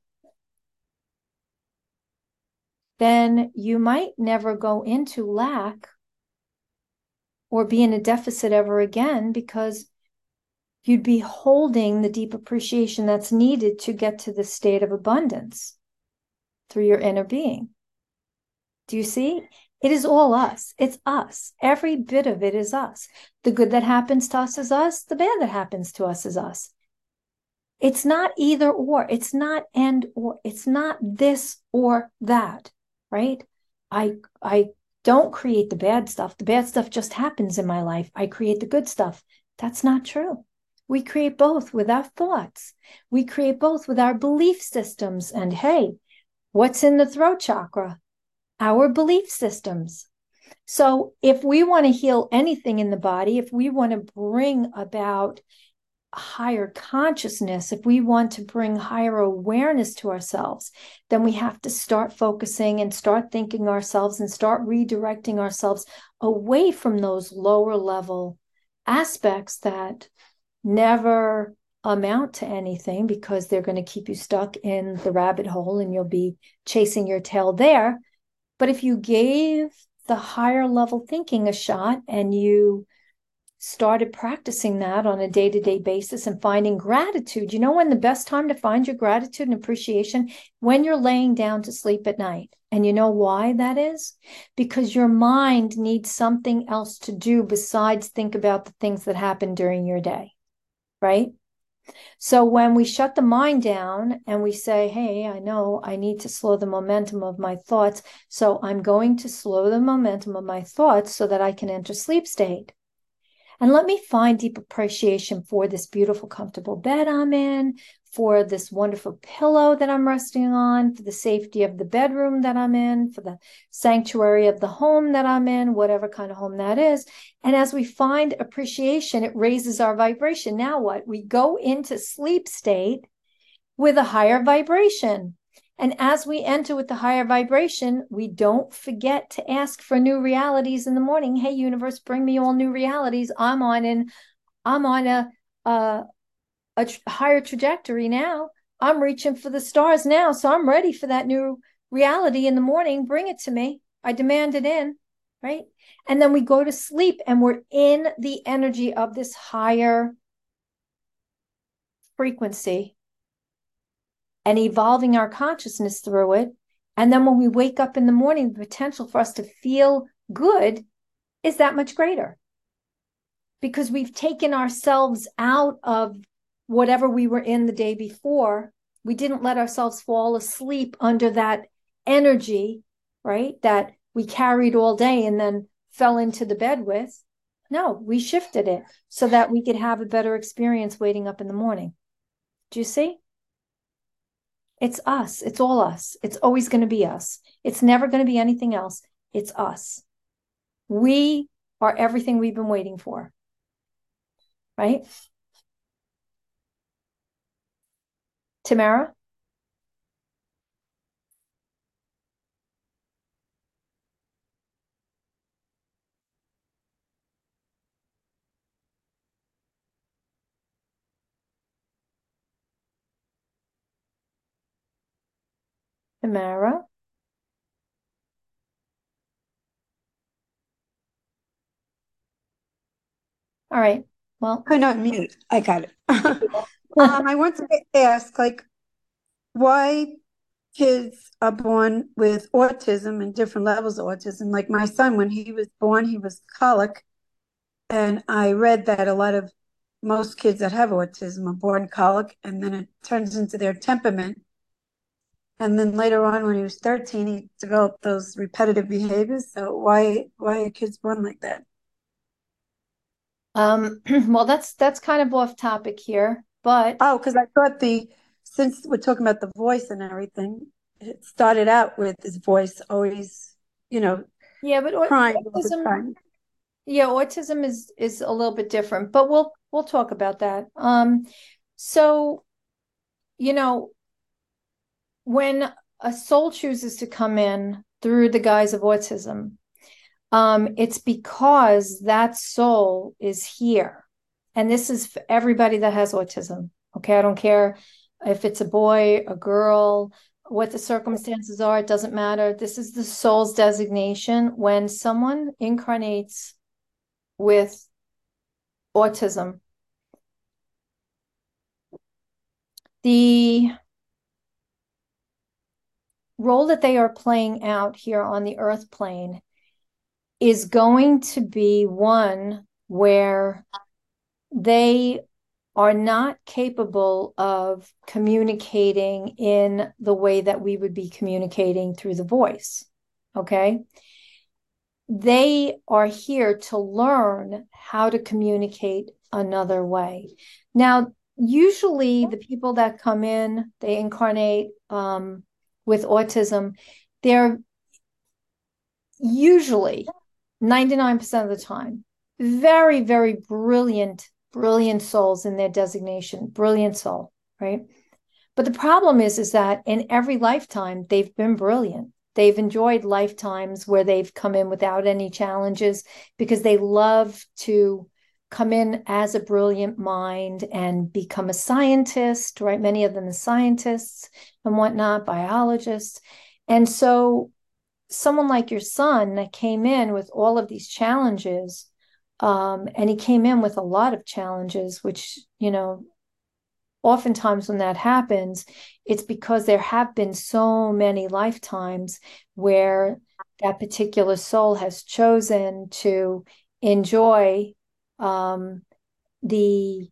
then you might never go into lack or be in a deficit ever again, because you'd be holding the deep appreciation that's needed to get to the state of abundance through your inner being. Do you see? It is all us. It's us. Every bit of it is us. The good that happens to us is us. The bad that happens to us is us. It's not either or. It's not and or. It's not this or that, right? I don't create the bad stuff. The bad stuff just happens in my life. I create the good stuff. That's not true. We create both with our thoughts. We create both with our belief systems. And hey, what's in the throat chakra? Our belief systems. So if we want to heal anything in the body, if we want to bring about higher consciousness, if we want to bring higher awareness to ourselves, then we have to start focusing and start thinking ourselves and start redirecting ourselves away from those lower level aspects that never amount to anything, because they're going to keep you stuck in the rabbit hole and you'll be chasing your tail there. But if you gave the higher level thinking a shot and you started practicing that on a day-to-day basis and finding gratitude, you know when the best time to find your gratitude and appreciation? When you're laying down to sleep at night. And you know why that is? Because your mind needs something else to do besides think about the things that happen during your day, right? So when we shut the mind down and we say, hey, I know I need to slow the momentum of my thoughts. So I'm going to slow the momentum of my thoughts so that I can enter sleep state. And let me find deep appreciation for this beautiful, comfortable bed I'm in, for this wonderful pillow that I'm resting on, for the safety of the bedroom that I'm in, for the sanctuary of the home that I'm in, whatever kind of home that is. And as we find appreciation, it raises our vibration. Now what? We go into sleep state with a higher vibration. And as we enter with the higher vibration, we don't forget to ask for new realities in the morning. Hey, universe, bring me all new realities. I'm on a higher trajectory now. I'm reaching for the stars now. So I'm ready for that new reality in the morning. Bring it to me. I demand it in, right? And then we go to sleep and we're in the energy of this higher frequency and evolving our consciousness through it. And then when we wake up in the morning, the potential for us to feel good is that much greater because we've taken ourselves out of whatever we were in the day before. We didn't let ourselves fall asleep under that energy, right? That we carried all day and then fell into the bed with. No, we shifted it so that we could have a better experience waiting up in the morning. Do you see? It's us. It's all us. It's always going to be us. It's never going to be anything else. It's us. We are everything we've been waiting for. Right? Tamara? Tamara? All right. Well, I'm not mute. I got it. I want to ask, like, why kids are born with autism and different levels of autism. Like my son, when he was born, he was colic, and I read that most kids that have autism are born colic, and then it turns into their temperament. And then later on, when he was 13, he developed those repetitive behaviors. So why are kids born like that? well, that's kind of off topic here, but Oh, because I thought since we're talking about the voice and everything, it started out with his voice always, yeah, but crying all the autism, time. yeah, autism is a little bit different, but we'll talk about that. So, when a soul chooses to come in through the guise of autism, it's because that soul is here. And this is for everybody that has autism. Okay. I don't care if it's a boy, a girl, what the circumstances are, it doesn't matter. This is the soul's designation. When someone incarnates with autism, the role that they are playing out here on the earth plane is going to be one where they are not capable of communicating in the way that we would be communicating through the voice. Okay. They are here to learn how to communicate another way. Now, usually the people that come in, they incarnate with autism, they're usually 99% of the time very, very brilliant souls in their designation, brilliant soul, right? But the problem is that in every lifetime, they've been brilliant. They've enjoyed lifetimes where they've come in without any challenges because they love to come in as a brilliant mind and become a scientist, right? Many of them are scientists and whatnot, biologists. And so someone like your son that came in with all of these challenges, and he came in with a lot of challenges, which, oftentimes when that happens, it's because there have been so many lifetimes where that particular soul has chosen to enjoy the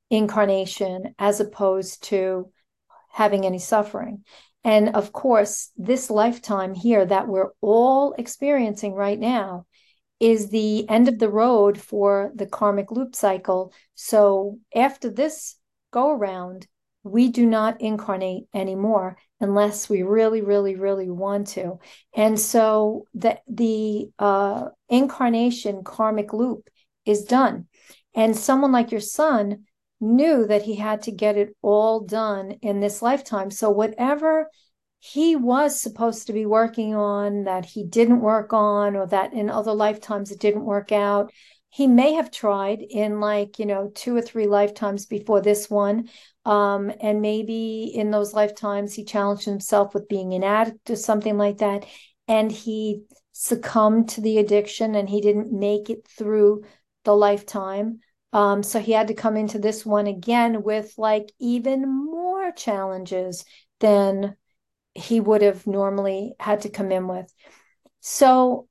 incarnation as opposed to having any suffering. And of course, this lifetime here that we're all experiencing right now is the end of the road for the karmic loop cycle. So after this go around, we do not incarnate anymore unless we really, really, really want to. And so the incarnation karmic loop is done. And someone like your son knew that he had to get it all done in this lifetime. So whatever he was supposed to be working on that he didn't work on, or that in other lifetimes it didn't work out, he may have tried in, like, 2 or 3 lifetimes before this one. And maybe in those lifetimes he challenged himself with being an addict or something like that, and he succumbed to the addiction and he didn't make it through the lifetime. So he had to come into this one again with like even more challenges than he would have normally had to come in with. So,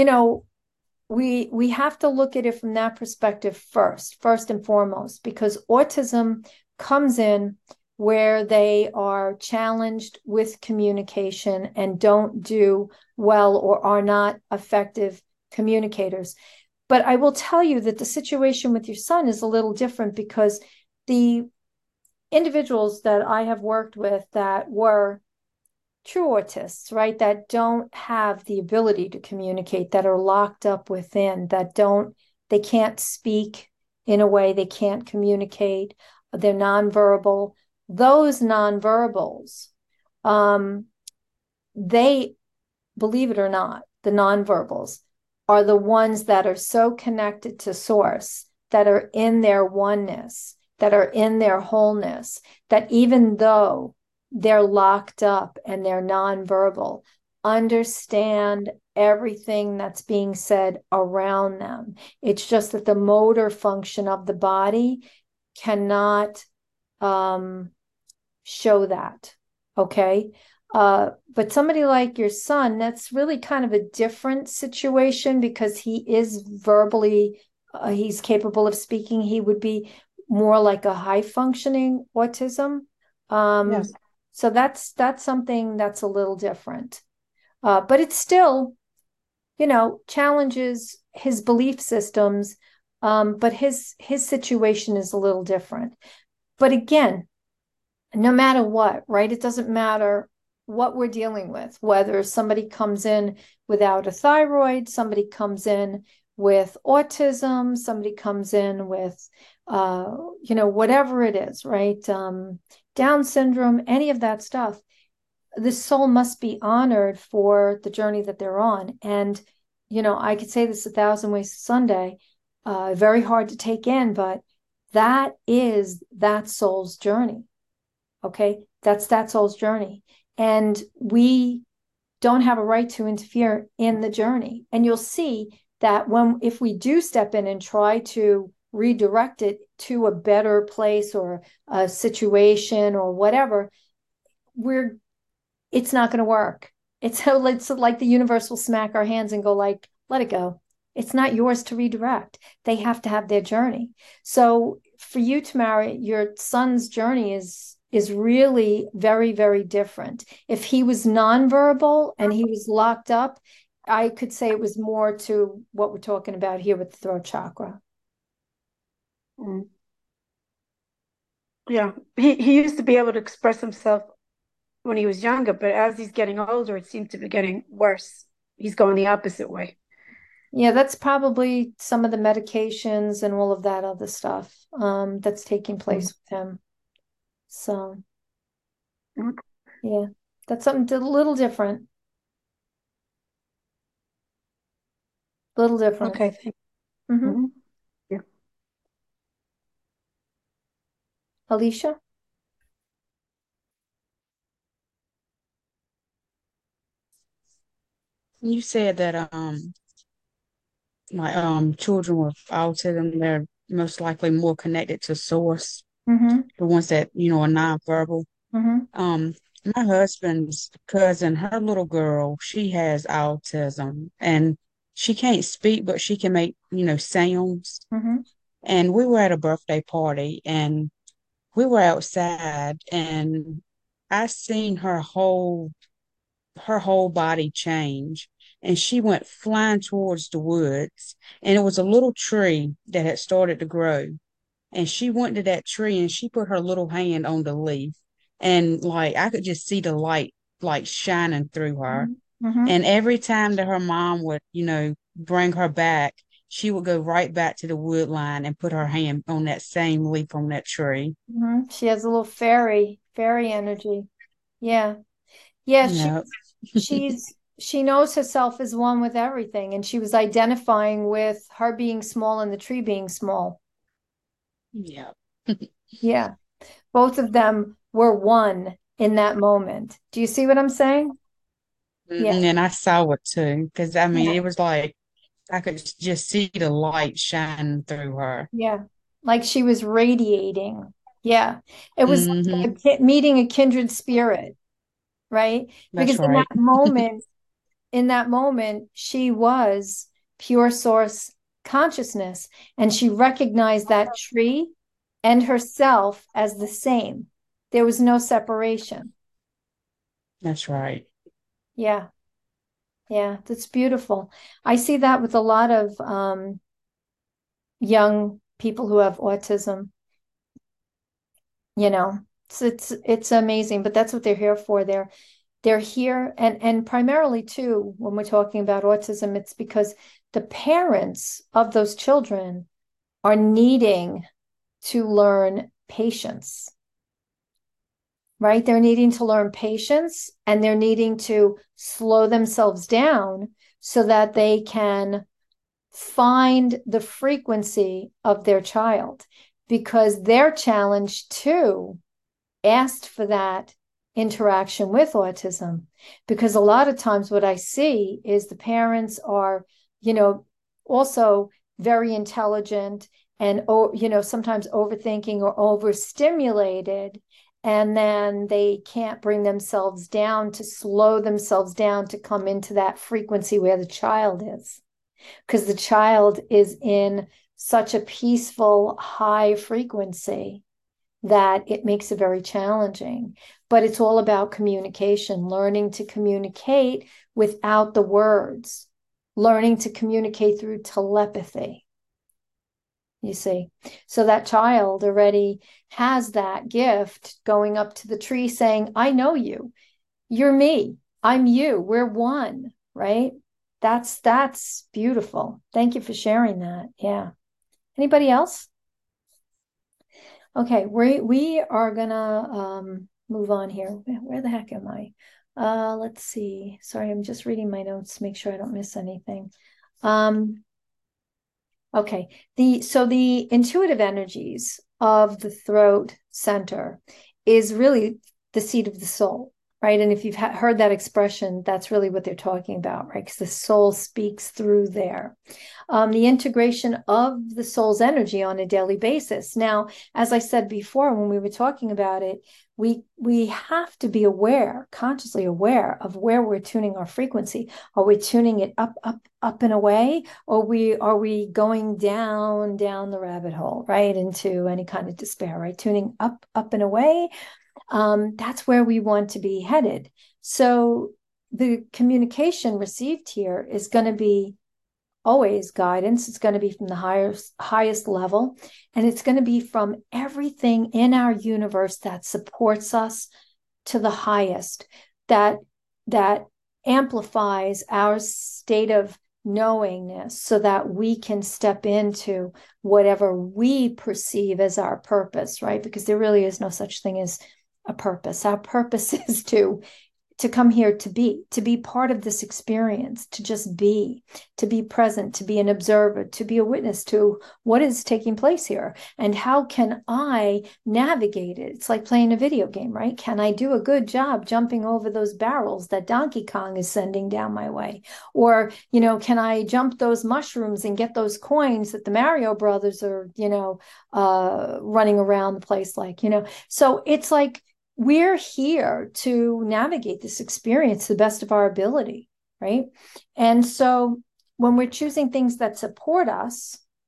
we have to look at it from that perspective first and foremost, because autism comes in where they are challenged with communication and don't do well or are not effective communicators. But I will tell you that the situation with your son is a little different, because the individuals that I have worked with that were true autists, right, that don't have the ability to communicate, that are locked up within, they can't speak in a way, they can't communicate, they're nonverbal. Those nonverbals, they, believe it or not, the nonverbals are the ones that are so connected to source, that are in their oneness, that are in their wholeness, that even though they're locked up and they're nonverbal, understand everything that's being said around them. It's just that the motor function of the body cannot show that. Okay. But somebody like your son, that's really kind of a different situation, because he is verbally, he's capable of speaking. He would be more like a high functioning autism. Yes. So that's something that's a little different. But it's still, challenges his belief systems. But his situation is a little different. But again, no matter what, right? It doesn't matter what we're dealing with, whether somebody comes in without a thyroid, somebody comes in with autism, somebody comes in with, whatever it is, right? Down syndrome, any of that stuff. The soul must be honored for the journey that they're on. And, I could say this 1,000 ways to Sunday, very hard to take in, but that is that soul's journey. Okay. That's that soul's journey. And we don't have a right to interfere in the journey. And you'll see that if we do step in and try to redirect it to a better place or a situation or whatever, it's not going to work. It's like the universe will smack our hands and go like, let it go. It's not yours to redirect. They have to have their journey. So for you, Tamara, your son's journey is really very, very different. If he was nonverbal and he was locked up, I could say it was more to what we're talking about here with the throat chakra. Mm. Yeah, he used to be able to express himself when he was younger, but as he's getting older, it seems to be getting worse. He's going the opposite way. Yeah, that's probably some of the medications and all of that other stuff that's taking place with him. So, yeah, that's something a little different. Little different. Okay, thank Mm-hmm. you. Yeah. Alicia? You said that my children with autism, they're most likely more connected to source, Mm-hmm. the ones that, are nonverbal. Mm-hmm. My husband's cousin, her little girl, she has autism and she can't speak, but she can make, sounds. Mm-hmm. And we were at a birthday party and we were outside and I seen her whole body change. And she went flying towards the woods. And it was a little tree that had started to grow. And she went to that tree and she put her little hand on the leaf. And like I could just see the light like shining through her. Mm-hmm. And every time that her mom would, bring her back, she would go right back to the wood line and put her hand on that same leaf on that tree. Mm-hmm. She has a little fairy energy. Yeah. Yeah, Yeah. she knows herself as one with everything, and she was identifying with her being small and the tree being small. Yeah. Yeah. Both of them were one in that moment. Do you see what I'm saying? Yeah. And I saw it too, because I mean, Yeah. it was like I could just see the light shine through her. Yeah. Like she was radiating. Yeah. It was Hmm. like meeting a kindred spirit, right? That's Because right. in that moment, she was pure source consciousness, and she recognized that tree and herself as the same. There was no separation. That's right. Yeah. Yeah. That's beautiful. I see that with a lot of young people who have autism, you know. It's amazing, but that's what they're here for. They're here, and primarily too, when we're talking about autism, it's because the parents of those children are needing to learn patience, right? They're needing to learn patience, and they're needing to slow themselves down so that they can find the frequency of their child, because their challenge too asked for that interaction with autism. Because a lot of times what I see is the parents are, also very intelligent and, sometimes overthinking or overstimulated. And then they can't bring themselves down to slow themselves down to come into that frequency where the child is. Because the child is in such a peaceful, high frequency that it makes it very challenging. But it's all about communication, learning to communicate without the words, learning to communicate through telepathy. You see, so that child already has that gift going up to the tree saying, I know you, you're me, I'm you, we're one, right? That's beautiful. Thank you for sharing that. Yeah. Anybody else? Okay, we are gonna move on here. Where the heck am I? Let's see. Sorry, I'm just reading my notes to make sure I don't miss anything. Okay, the intuitive energies of the throat center is really the seat of the soul, right? And if you've heard that expression, that's really what they're talking about, right? Because the soul speaks through there. The integration of the soul's energy on a daily basis. Now, as I said before, when we were talking about it, we have to be aware, consciously aware of where we're tuning our frequency. Are we tuning it up and away, or are we going down the rabbit hole, right, into any kind of despair, right? Tuning up and away. That's where we want to be headed. So the communication received here is going to be always guidance. It's going to be from the highest level, and it's going to be from everything in our universe that supports us to the highest, that amplifies our state of knowingness so that we can step into whatever we perceive as our purpose, right? Because there really is no such thing as a purpose. Our purpose is to come here to be part of this experience, to just be, to be present, to be an observer, to be a witness to what is taking place here. And how can I navigate it? It's like playing a video game, right? Can I do a good job jumping over those barrels that Donkey Kong is sending down my way? Or, can I jump those mushrooms and get those coins that the Mario brothers are, running around the place like, So it's like, we're here to navigate this experience to the best of our ability, right? And so when we're choosing things that support us,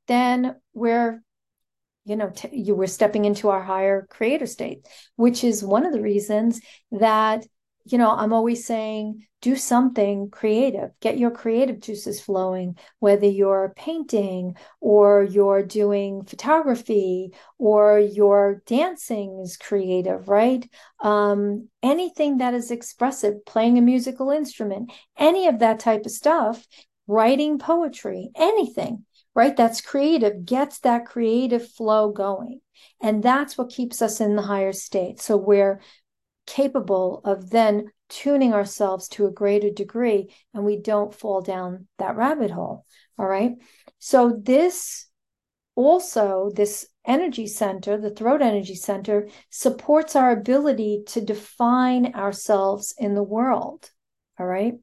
then we're we're stepping into our higher creator state, which is one of the reasons that, I'm always saying, do something creative, get your creative juices flowing, whether you're painting or you're doing photography or your dancing is creative, right? Anything that is expressive, playing a musical instrument, any of that type of stuff, writing poetry, anything, right? That's creative, gets that creative flow going. And that's what keeps us in the higher state. So we're capable of then tuning ourselves to a greater degree and we don't fall down that rabbit hole. All right. So this energy center, the throat energy center, supports our ability to define ourselves in the world. All right.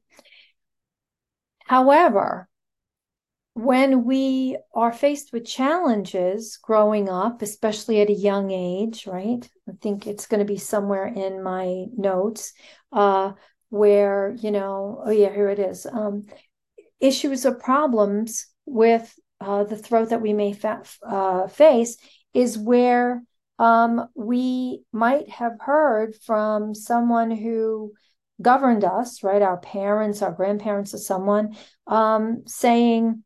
However, when we are faced with challenges growing up, especially at a young age, right? I think it's going to be somewhere in my notes where, oh yeah, here it is. Issues or problems with the throat that we may face is where we might have heard from someone who governed us, right? Our parents, our grandparents, or someone saying,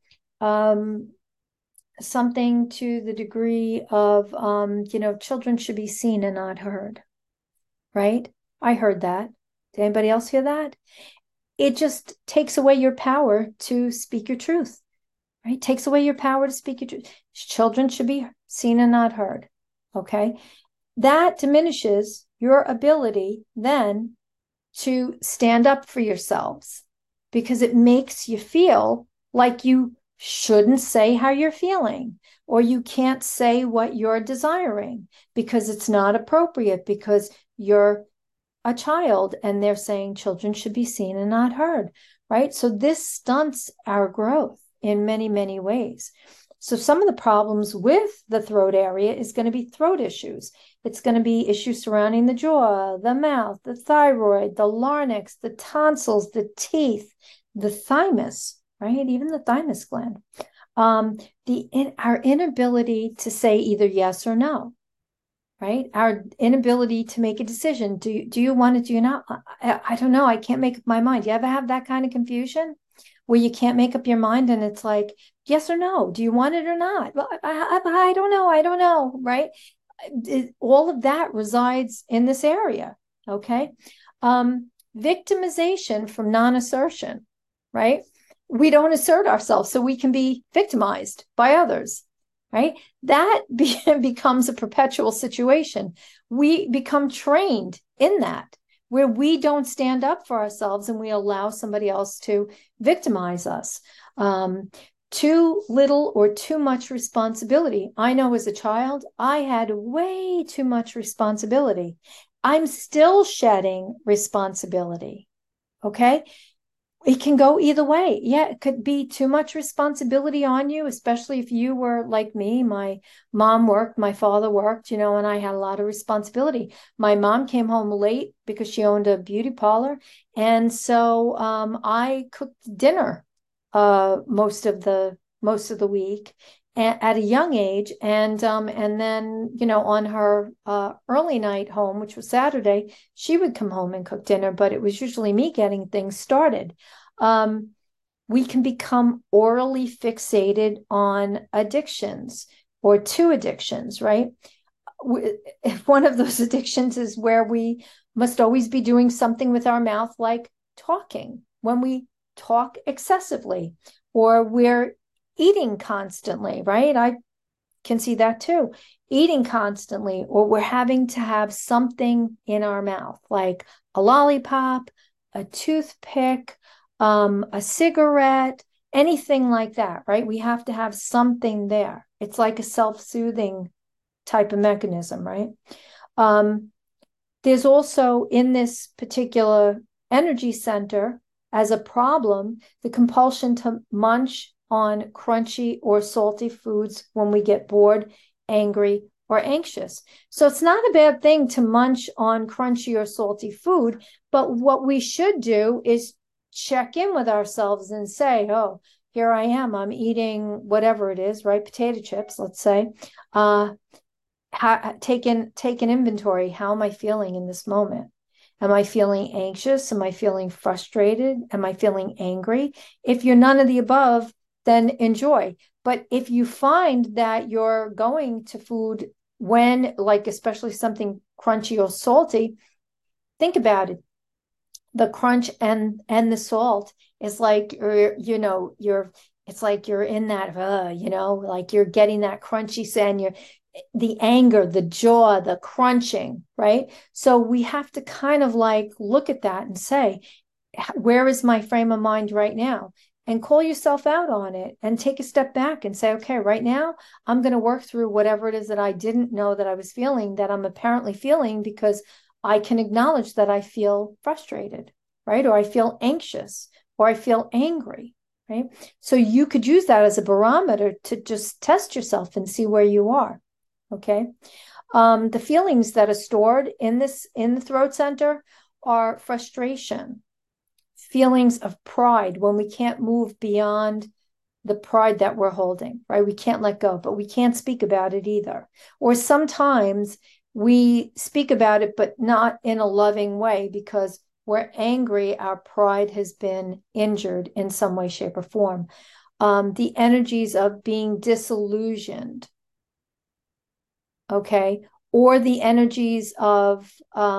something to the degree of, children should be seen and not heard, right? I heard that. Did anybody else hear that? It just takes away your power to speak your truth, right? Takes away your power to speak your truth. Children should be seen and not heard, okay? That diminishes your ability then to stand up for yourselves because it makes you feel like you shouldn't say how you're feeling, or you can't say what you're desiring because it's not appropriate because you're a child and they're saying children should be seen and not heard, right? So this stunts our growth in many, many ways. So some of the problems with the throat area is going to be throat issues. It's going to be issues surrounding the jaw, the mouth, the thyroid, the larynx, the tonsils, the teeth, the thymus, right? Even the thymus gland. Our inability to say either yes or no, right? Our inability to make a decision. Do you want it? Do you not? I don't know. I can't make up my mind. You ever have that kind of confusion where you can't make up your mind and it's like, yes or no? Do you want it or not? Well, I don't know. I don't know, right? All of that resides in this area, okay? Victimization from non-assertion, right? We don't assert ourselves so we can be victimized by others, right? That becomes a perpetual situation. We become trained in that, where we don't stand up for ourselves and we allow somebody else to victimize us. Too little or too much responsibility. I know as a child, I had way too much responsibility. I'm still shedding responsibility, okay? It can go either way. Yeah, it could be too much responsibility on you, especially if you were like me. My mom worked, my father worked, and I had a lot of responsibility. My mom came home late because she owned a beauty parlor. And so I cooked dinner most of the week at a young age. And then, on her early night home, which was Saturday, she would come home and cook dinner, but it was usually me getting things started. We can become orally fixated on addictions or to addictions, right? One of those addictions is where we must always be doing something with our mouth, like talking, when we talk excessively, or we're eating constantly, right? I can see that too. Eating constantly, or we're having to have something in our mouth, like a lollipop, a toothpick, a cigarette, anything like that, right? We have to have something there. It's like a self-soothing type of mechanism, right? There's also in this particular energy center as a problem, the compulsion to munch on crunchy or salty foods when we get bored, angry, or anxious. So it's not a bad thing to munch on crunchy or salty food, but what we should do is check in with ourselves and say, oh, here I am, I'm eating whatever it is, right? Potato chips, let's say. Take an inventory. How am I feeling in this moment? Am I feeling anxious? Am I feeling frustrated? Am I feeling angry? If you're none of the above, then enjoy. But if you find that you're going to food when, like, especially something crunchy or salty, think about it. The crunch and the salt is like, it's like you're in that, like you're getting that crunchy sand, the anger, the jaw, the crunching, right? So we have to kind of like look at that and say, where is my frame of mind right now? And call yourself out on it and take a step back and say, okay, right now I'm going to work through whatever it is that I didn't know that I was feeling, that I'm apparently feeling, because I can acknowledge that I feel frustrated, right? Or I feel anxious, or I feel angry, right? So you could use that as a barometer to just test yourself and see where you are. Okay. The feelings that are stored in the throat center are frustration, feelings of pride when we can't move beyond the pride that we're holding, right? We can't let go, but we can't speak about it either. Or sometimes we speak about it, but not in a loving way because we're angry. Our pride has been injured in some way, shape, or form. The energies of being disillusioned, okay, or the energies of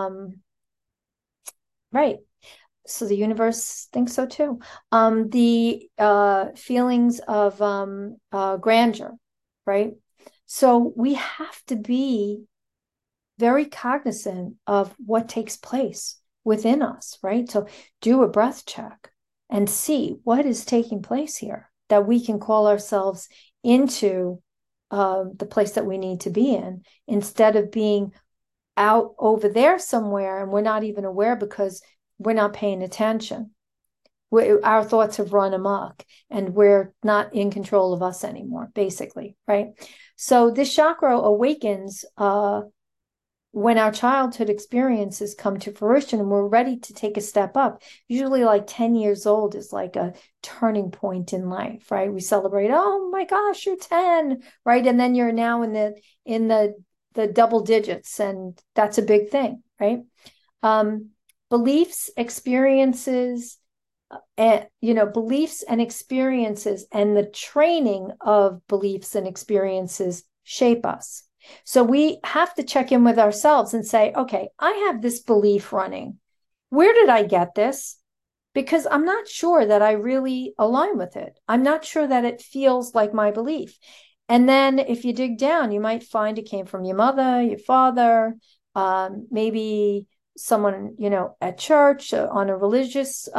right, so the universe thinks so too. The feelings of grandeur, right? So we have to be very cognizant of what takes place within us, right? So do a breath check and see what is taking place here, that we can call ourselves into the place that we need to be in, instead of being out over there somewhere and we're not even aware because we're not paying attention. Our thoughts have run amok and we're not in control of us anymore, basically, right? So this chakra awakens when our childhood experiences come to fruition and we're ready to take a step up. Usually like 10 years old is like a turning point in life, right? We celebrate, oh my gosh, you're 10, right? And then you're now in the double digits, and that's a big thing, right? Beliefs, experiences, beliefs and experiences and the training of beliefs and experiences shape us. So we have to check in with ourselves and say, okay, I have this belief running. Where did I get this? Because I'm not sure that I really align with it. I'm not sure that it feels like my belief. And then if you dig down, you might find it came from your mother, your father, maybe someone, at church, on a religious,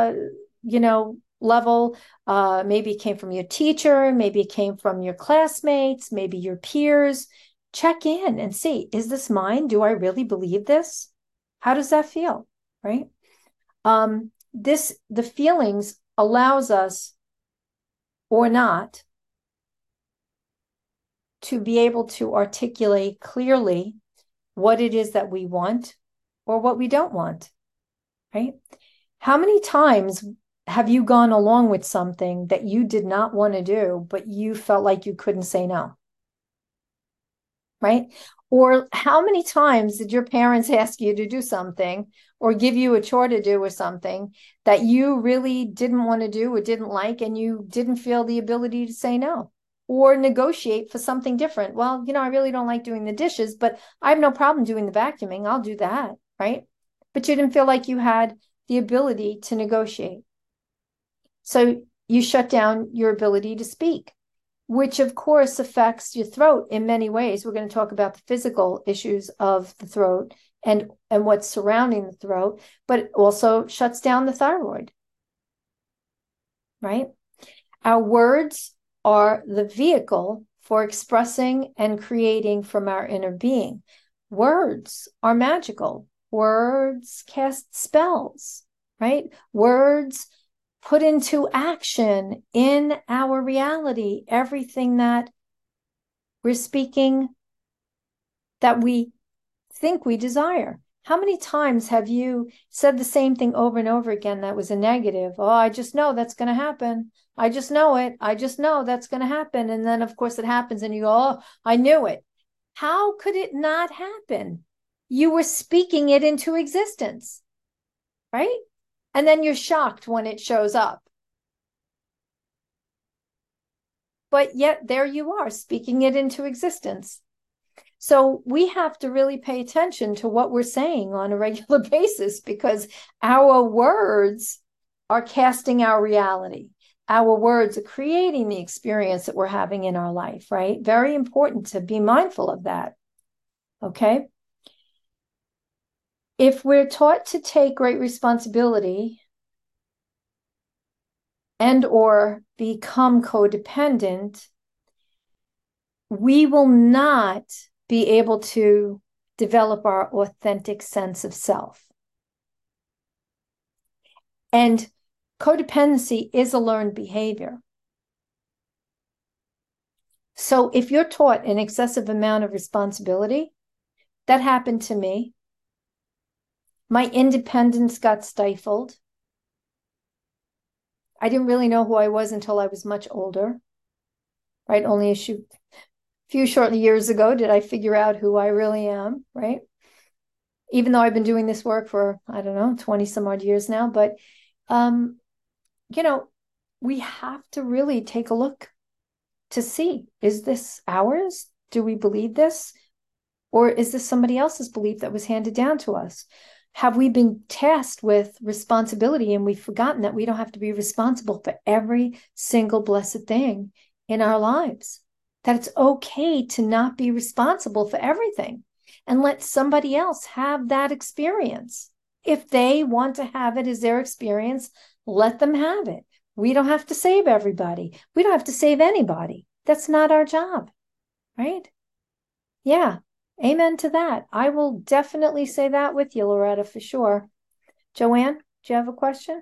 level. Maybe it came from your teacher. Maybe it came from your classmates, maybe your peers. Check in and see, is this mine? Do I really believe this? How does that feel? Right? The feelings allows us or not to be able to articulate clearly what it is that we want or what we don't want, right? How many times have you gone along with something that you did not want to do, but you felt like you couldn't say no? Right? Or how many times did your parents ask you to do something or give you a chore to do or something that you really didn't want to do or didn't like, and you didn't feel the ability to say no or negotiate for something different? Well, I really don't like doing the dishes, but I have no problem doing the vacuuming. I'll do that, right? But you didn't feel like you had the ability to negotiate. So you shut down your ability to speak, which of course affects your throat in many ways. We're going to talk about the physical issues of the throat and what's surrounding the throat, but it also shuts down the thyroid, right? Our words are the vehicle for expressing and creating from our inner being. Words are magical. Words cast spells, right? Words put into action in our reality everything that we're speaking, that we think we desire. How many times have you said the same thing over and over again that was a negative? Oh, I just know that's going to happen. I just know it. I just know that's going to happen. And then, of course, it happens and you go, oh, I knew it. How could it not happen? You were speaking it into existence, right? And then you're shocked when it shows up. But yet there you are speaking it into existence. So we have to really pay attention to what we're saying on a regular basis, because our words are casting our reality. Our words are creating the experience that we're having in our life, right? Very important to be mindful of that. Okay. If we're taught to take great responsibility and or become codependent, we will not be able to develop our authentic sense of self. And codependency is a learned behavior. So if you're taught an excessive amount of responsibility, that happened to me. My independence got stifled. I didn't really know who I was until I was much older, right? Only a few short years ago did I figure out who I really am, right? Even though I've been doing this work for, I don't know, 20 some odd years now. But, we have to really take a look to see, is this ours? Do we believe this? Or is this somebody else's belief that was handed down to us? Have we been tasked with responsibility and we've forgotten that we don't have to be responsible for every single blessed thing in our lives? That it's okay to not be responsible for everything and let somebody else have that experience. If they want to have it as their experience, let them have it. We don't have to save everybody. We don't have to save anybody. That's not our job, right? Yeah. Amen to that. I will definitely say that with you, Loretta, for sure. Joanne, do you have a question?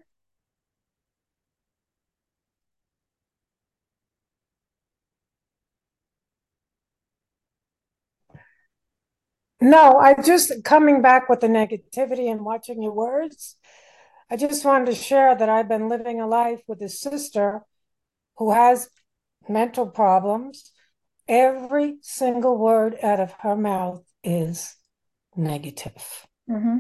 No, I just coming back with the negativity and watching your words. I just wanted to share that I've been living a life with a sister who has mental problems. Every single word out of her mouth is negative. Mm-hmm.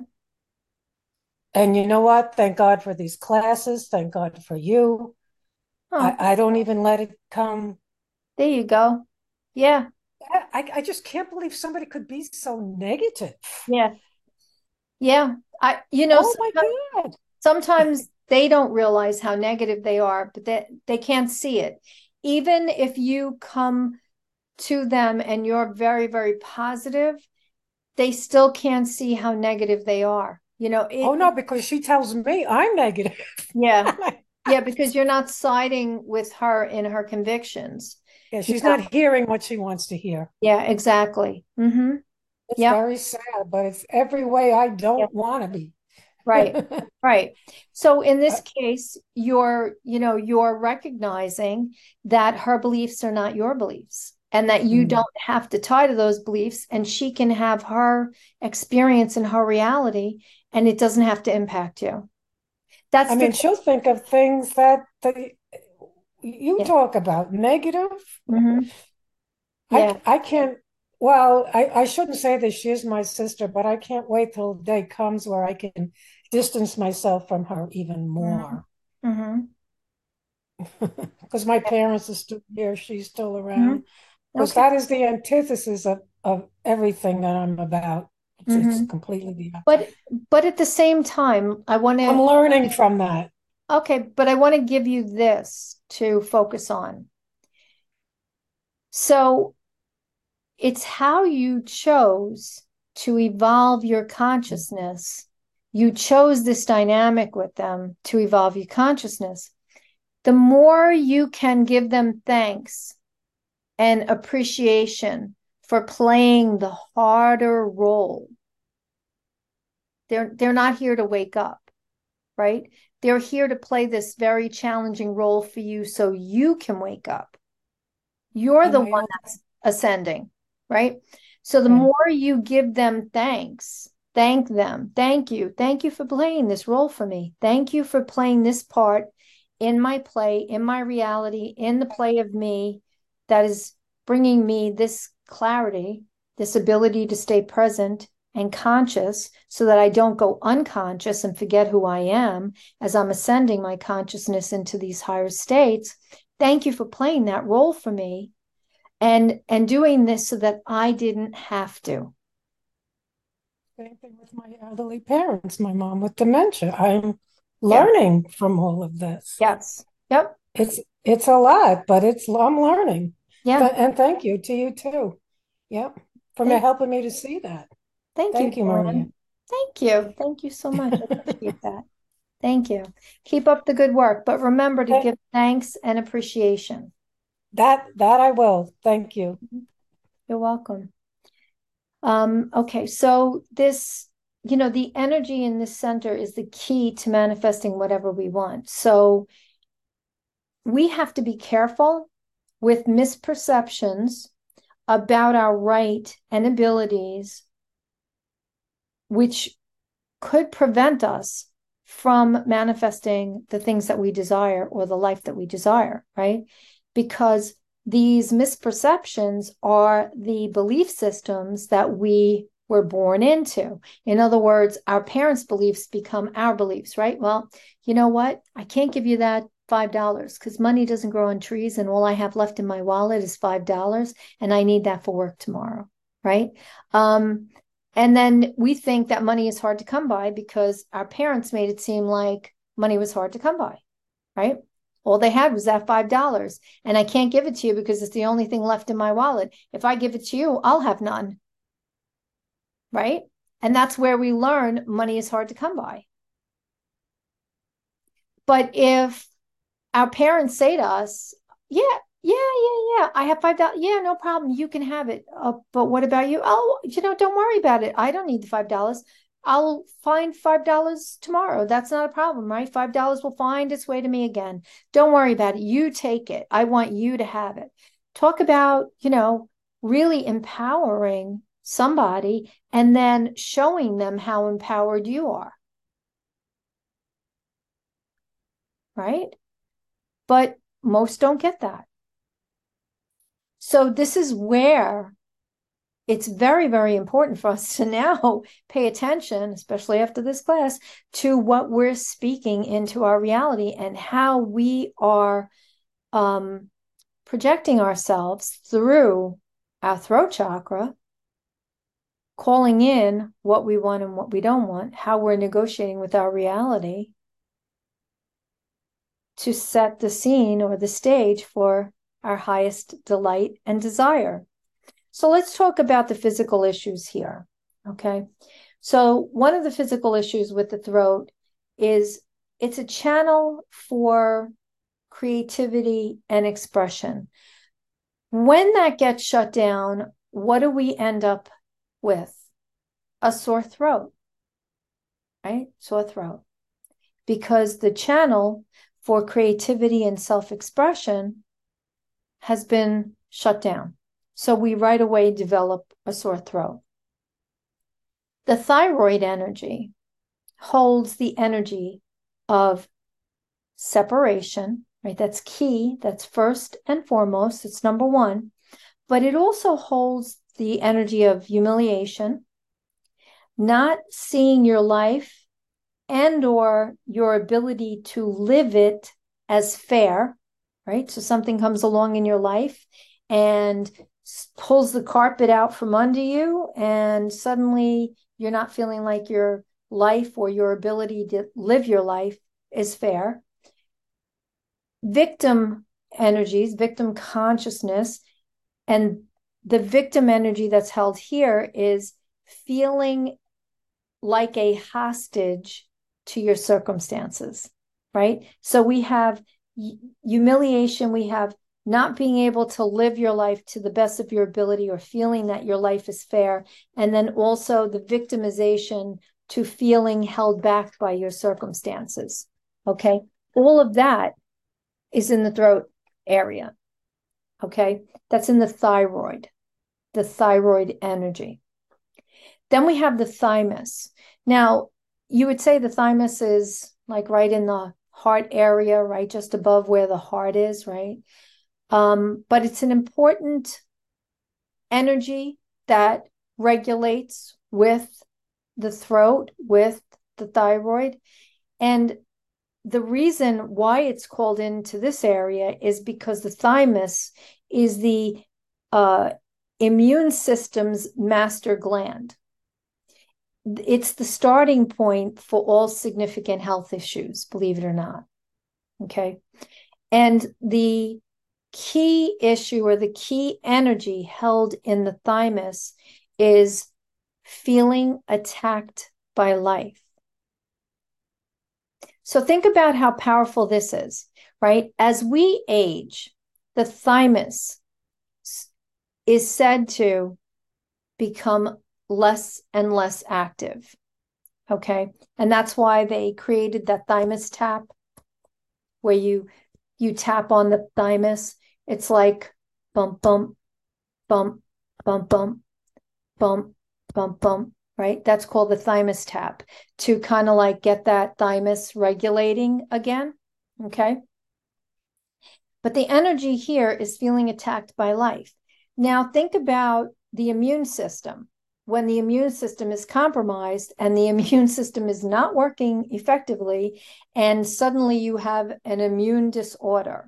And you know what? Thank God for these classes. Thank God for you. Oh, I don't even let it come. there you go. Yeah. I just can't believe somebody could be so negative. Yeah. Yeah. Oh my God. Sometimes they don't realize how negative they are, but they can't see it. Even if you come to them and you're very, very positive, they still can't see how negative they are. Oh no, because she tells me I'm negative. Yeah. Yeah, because you're not siding with her in her convictions. Yeah, she's not hearing what she wants to hear. Yeah, exactly. Mm-hmm. It's Yeah. very sad, but it's every way I Yeah. don't want to be. Right. Right. So in this case, you're recognizing that her beliefs are not your beliefs and that you don't have to tie to those beliefs, and she can have her experience and her reality and it doesn't have to impact you. I mean, she'll think of things that you Yeah. talk about negative. Mm-hmm. Yeah. I can't, well, I shouldn't say that she is my sister, but I can't wait till the day comes where I can distance myself from her even more. Mm-hmm. Because my parents are still here, she's still Mm-hmm. around. Because Okay. that is the antithesis of everything that I'm about. It's Mm-hmm. completely the opposite. But at the same time, I'm learning from that. okay, but I want to give you this to focus on. So it's how you chose to evolve your consciousness. You chose this dynamic with them to evolve your consciousness. The more you can give them thanks and appreciation for playing the harder role. They're not here to wake up, right? They're here to play this very challenging role for you so you can wake up. You're the one that's ascending, right? So the more you give them thanks Thank them. Thank you. Thank you for playing this role for me. Thank you for playing this part in my play, in my reality, in the play of me that is bringing me this clarity, this ability to stay present and conscious so that I don't go unconscious and forget who I am as I'm ascending my consciousness into these higher states. Thank you for playing that role for me and doing this so that I didn't have to. Same thing with my elderly parents, my mom with dementia. I'm learning from all of this. Yes. Yep. It's a lot, but I'm learning. Yeah. And thank you to you too. Yep. For helping me to see that. Thank you, Maria. Thank you. Thank you so much. I appreciate that. Thank you. Keep up the good work, but remember to give thanks and appreciation. That I will. Thank you. You're welcome. Okay, so this, the energy in this center is the key to manifesting whatever we want. So we have to be careful with misperceptions about our right and abilities, which could prevent us from manifesting the things that we desire or the life that we desire, right? Because these misperceptions are the belief systems that we were born into. In other words, our parents' beliefs become our beliefs, right? Well, you know what? I can't give you that $5 because money doesn't grow on trees and all I have left in my wallet is $5 and I need that for work tomorrow, right? And then we think that money is hard to come by because our parents made it seem like money was hard to come by, right? All they had was that $5 and I can't give it to you because it's the only thing left in my wallet. If I give it to you, I'll have none, right? And that's where we learn money is hard to come by. But if our parents say to us, yeah, I have $5. Yeah, no problem. You can have it. But what about you? Oh, don't worry about it. I don't need the $5. I'll find $5 tomorrow. That's not a problem, right? $5 will find its way to me again. Don't worry about it. You take it. I want you to have it. Talk about, really empowering somebody and then showing them how empowered you are. Right? But most don't get that. So this is where it's very, very important for us to now pay attention, especially after this class, to what we're speaking into our reality and how we are projecting ourselves through our throat chakra, calling in what we want and what we don't want, how we're negotiating with our reality to set the scene or the stage for our highest delight and desire. So let's talk about the physical issues here, okay? So one of the physical issues with the throat is it's a channel for creativity and expression. When that gets shut down, what do we end up with? A sore throat, right? Sore throat. Because the channel for creativity and self-expression has been shut down. So we right away develop a sore throat. The thyroid energy holds the energy of separation, right? That's key. That's first and foremost. It's number one. But it also holds the energy of humiliation, not seeing your life and or your ability to live it as fair, right? So something comes along in your life and pulls the carpet out from under you, and suddenly you're not feeling like your life or your ability to live your life is fair. Victim energies, victim consciousness, and the victim energy that's held here is feeling like a hostage to your circumstances, right? So we have humiliation, we have not being able to live your life to the best of your ability or feeling that your life is fair, and then also the victimization to feeling held back by your circumstances, okay? All of that is in the throat area, okay? That's in the thyroid energy. Then we have the thymus. Now, you would say the thymus is like right in the heart area, right? Just above where the heart is, right? But it's an important energy that regulates with the throat, with the thyroid. And the reason why it's called into this area is because the thymus is the immune system's master gland. It's the starting point for all significant health issues, believe it or not. Okay. And the key issue or the key energy held in the thymus is feeling attacked by life. So think about how powerful this is, right? As we age, the thymus is said to become less and less active. Okay. And that's why they created that thymus tap, where you tap on the thymus. It's like bump, bump, bump, bump, bump, bump, bump, bump, right? That's called the thymus tap, to kind of like get that thymus regulating again. Okay. But the energy here is feeling attacked by life. Now think about the immune system. When the immune system is compromised and the immune system is not working effectively, and suddenly you have an immune disorder.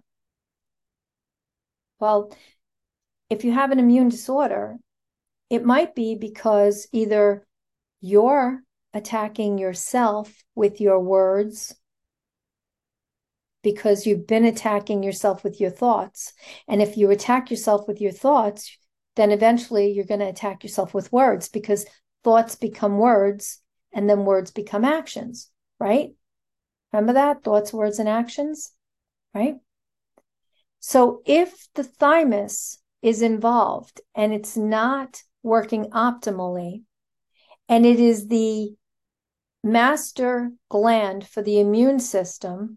Well, if you have an immune disorder, it might be because either you're attacking yourself with your words, because you've been attacking yourself with your thoughts. And if you attack yourself with your thoughts, then eventually you're going to attack yourself with words, because thoughts become words and then words become actions, right? Remember that? Thoughts, words, and actions, right? So if the thymus is involved and it's not working optimally, and it is the master gland for the immune system,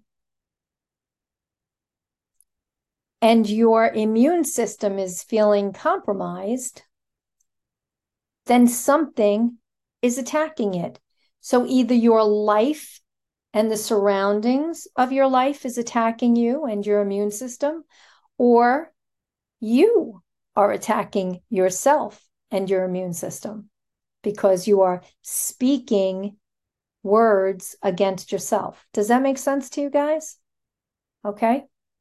and your immune system is feeling compromised, then something is attacking it. So either your life and the surroundings of your life is attacking you and your immune system, or you are attacking yourself and your immune system because you are speaking words against yourself. Does that make sense to you guys? Okay.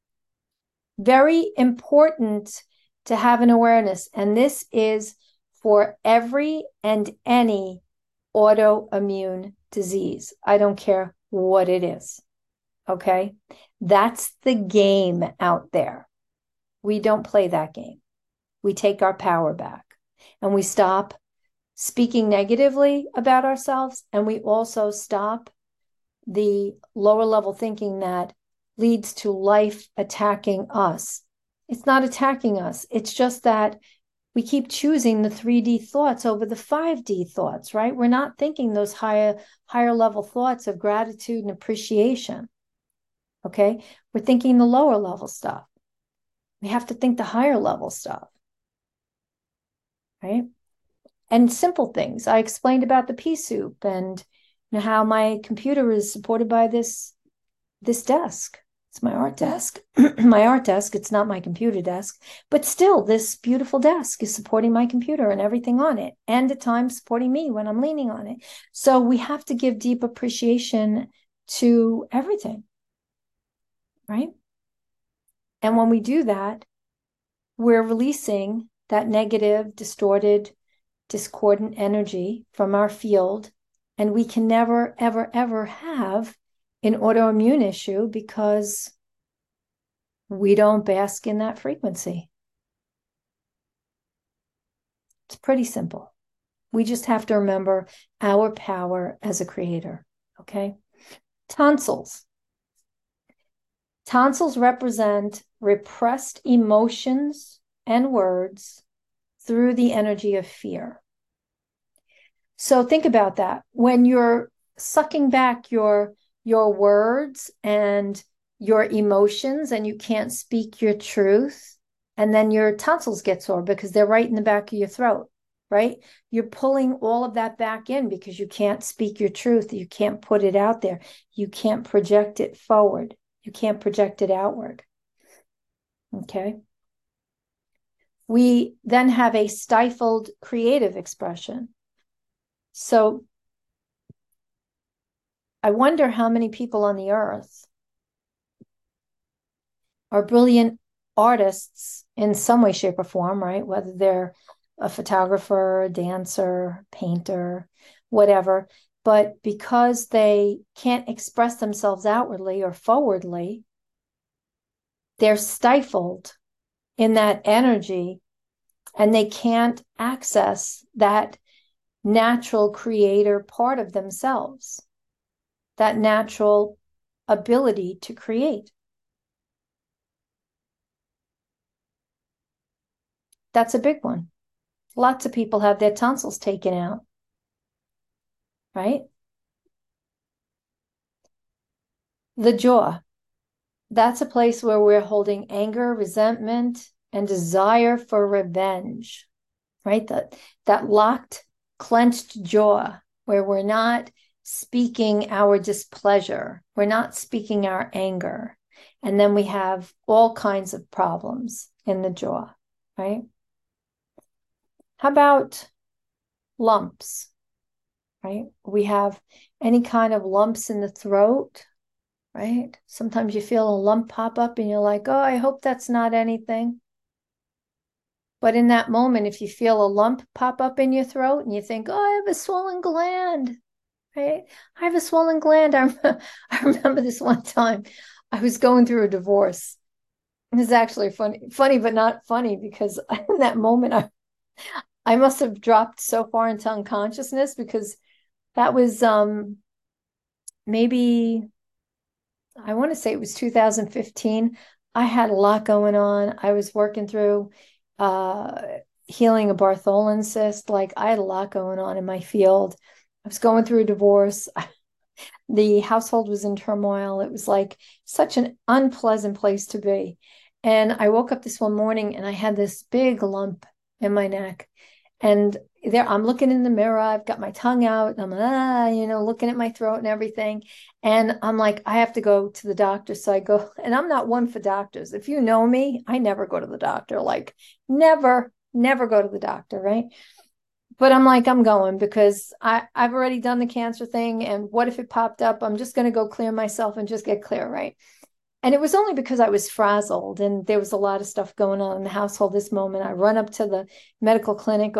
Very important to have an awareness. And this is for every and any autoimmune disease. I don't care what it is. Okay. That's the game out there. We don't play that game. We take our power back and we stop speaking negatively about ourselves. And we also stop the lower level thinking that leads to life attacking us. It's not attacking us. It's just that we keep choosing the 3D thoughts over the 5D thoughts, right? We're not thinking those higher level thoughts of gratitude and appreciation. Okay. We're thinking the lower level stuff. We have to think the higher level stuff. Right. And simple things. I explained about the pea soup and how my computer is supported by this desk. It's my art desk. My art desk. It's not my computer desk, but still this beautiful desk is supporting my computer and everything on it, and at times supporting me when I'm leaning on it. So we have to give deep appreciation to everything, right? And when we do that, we're releasing that negative, distorted, discordant energy from our field, and we can never, ever, ever have an autoimmune issue because we don't bask in that frequency. It's pretty simple. We just have to remember our power as a creator, okay? Tonsils. Tonsils represent repressed emotions and words through the energy of fear. So think about that. When you're sucking back your words and your emotions and you can't speak your truth, and then your tonsils get sore because they're right in the back of your throat. right? You're pulling all of that back in because you can't speak your truth. You can't put it out there. You can't project it forward. You can't project it outward. Okay. We then have a stifled creative expression. So I wonder how many people on the earth are brilliant artists in some way, shape, or form, right? Whether they're a photographer, a dancer, painter, whatever. But because they can't express themselves outwardly or forwardly, they're stifled in that energy and they can't access that natural creator part of themselves, that natural ability to create. That's a big one. Lots of people have their tonsils taken out, right? The jaw. That's a place where we're holding anger, resentment, and desire for revenge, right? That locked, clenched jaw where we're not speaking our displeasure. We're not speaking our anger. And then we have all kinds of problems in the jaw, right? How about lumps, right? We have any kind of lumps in the throat, right? Sometimes you feel a lump pop up and you're like, oh, I hope that's not anything. But in that moment, if you feel a lump pop up in your throat and you think, oh, I have a swollen gland, right? I have a swollen gland. I remember this one time I was going through a divorce. It was actually funny, but not funny because in that moment, I must have dropped so far into unconsciousness because that was maybe, I want to say it was 2015. I had a lot going on. I was working through healing a Bartholin cyst. Like I had a lot going on in my field. I was going through a divorce. The household was in turmoil. It was like such an unpleasant place to be. And I woke up this one morning and I had this big lump in my neck. And there I'm looking in the mirror. I've got my tongue out. And I'm looking at my throat and everything. And I'm like, I have to go to the doctor. So I go, and I'm not one for doctors. If you know me, I never go to the doctor. Like never go to the doctor, right? But I'm like, I'm going because I've already done the cancer thing. And what if it popped up? I'm just going to go clear myself and just get clear, right? And it was only because I was frazzled and there was a lot of stuff going on in the household this moment. I run up to the medical clinic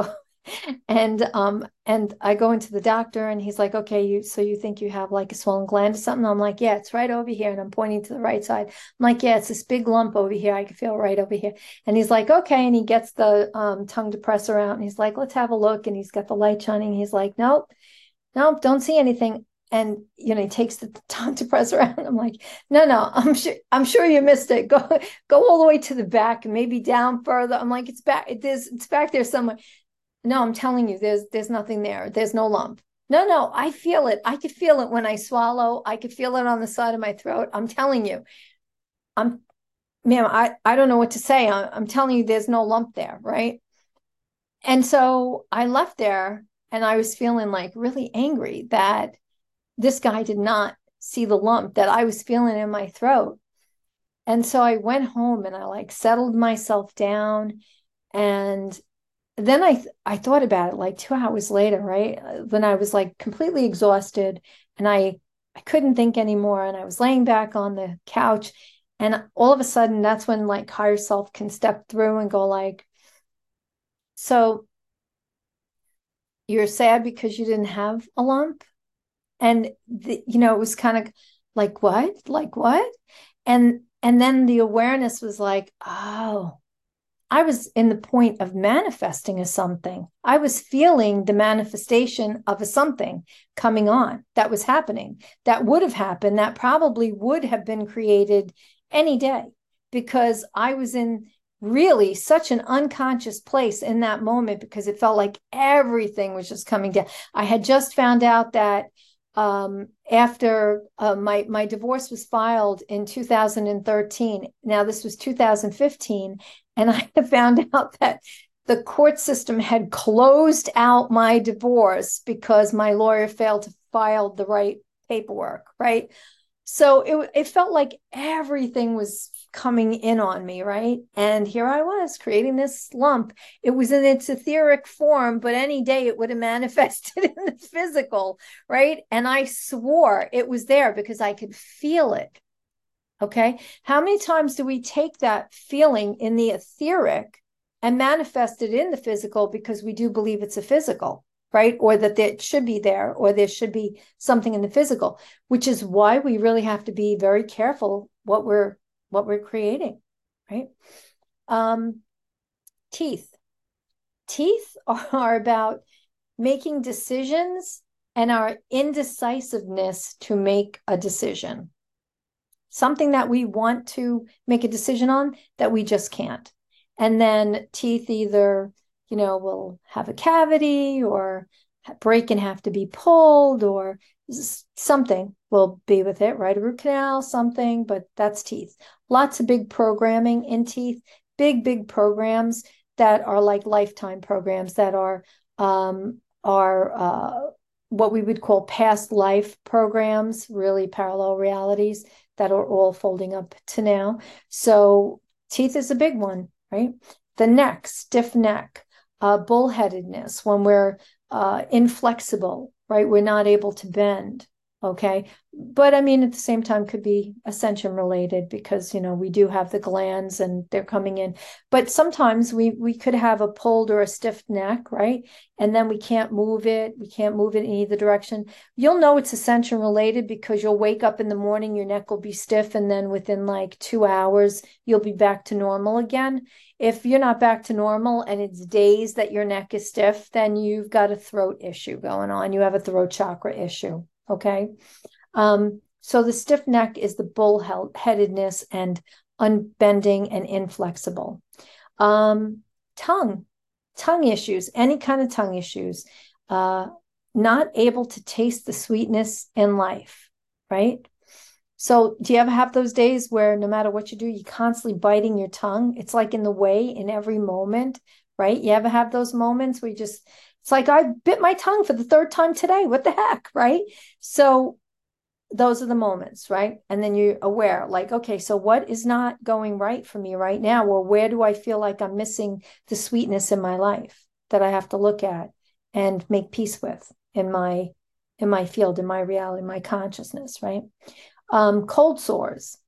and I go into the doctor and he's like, okay, you think you have like a swollen gland or something? I'm like, yeah, it's right over here. And I'm pointing to the right side. I'm like, yeah, it's this big lump over here. I can feel it right over here. And he's like, okay. And he gets the tongue depressor out and he's like, let's have a look. And he's got the light shining. He's like, nope, don't see anything. And he takes the tongue depressor out. And I'm like, no, I'm sure you missed it. Go all the way to the back and maybe down further. I'm like, it's back. It's back there somewhere. No, I'm telling you, there's nothing there. There's no lump. No, I feel it. I could feel it when I swallow. I could feel it on the side of my throat. I'm telling you, ma'am, I don't know what to say. I'm telling you, there's no lump there, right? And so I left there and I was feeling like really angry that this guy did not see the lump that I was feeling in my throat. And so I went home and I like settled myself down. And then I thought about it like 2 hours later, right? When I was like completely exhausted and I couldn't think anymore. And I was laying back on the couch. And all of a sudden, that's when like higher self can step through and go like, so you're sad because you didn't have a lump? And it was kind of like what and then the awareness was like, oh, I was in the point of manifesting a something. I was feeling the manifestation of a something coming on that was happening, that would have happened, that probably would have been created any day, because I was in really such an unconscious place in that moment, because it felt like everything was just coming down. I had just found out that after my divorce was filed in 2013. Now this was 2015, and I found out that the court system had closed out my divorce because my lawyer failed to file the right paperwork, right? So it felt like everything was coming in on me, right? And here I was creating this lump. It was in its etheric form, but any day it would have manifested in the physical, right? And I swore it was there because I could feel it. Okay. How many times do we take that feeling in the etheric and manifest it in the physical because we do believe it's a physical, right? Or that it should be there, or there should be something in the physical, which is why we really have to be very careful what we're creating, right? Teeth. Teeth are about making decisions and our indecisiveness to make a decision. Something that we want to make a decision on that we just can't. And then teeth either, will have a cavity or break and have to be pulled, or something will be with it, right? A root canal, something, but that's teeth. Lots of big programming in teeth, big programs that are like lifetime programs that are what we would call past life programs, really parallel realities that are all folding up to now. So teeth is a big one, right? The neck, stiff neck, bullheadedness, when we're inflexible, right? We're not able to bend, okay? But I mean, at the same time, could be ascension related because, we do have the glands and they're coming in. But sometimes we could have a pulled or a stiff neck, right? And then we can't move it. We can't move it in either direction. You'll know it's ascension related because you'll wake up in the morning, your neck will be stiff, and then within like 2 hours, you'll be back to normal again. If you're not back to normal and it's days that your neck is stiff, then you've got a throat issue going on. You have a throat chakra issue, okay? So the stiff neck is the bullheadedness and unbending and inflexible. Tongue issues, any kind of tongue issues, not able to taste the sweetness in life, right? So do you ever have those days where no matter what you do, you're constantly biting your tongue? It's like in the way in every moment, right? You ever have those moments where it's like, I bit my tongue for the 3rd time today. What the heck, right? So those are the moments, right? And then you're aware, like, okay, so what is not going right for me right now? Or where do I feel like I'm missing the sweetness in my life that I have to look at and make peace with in my field, in my reality, in my consciousness, right? Cold sores.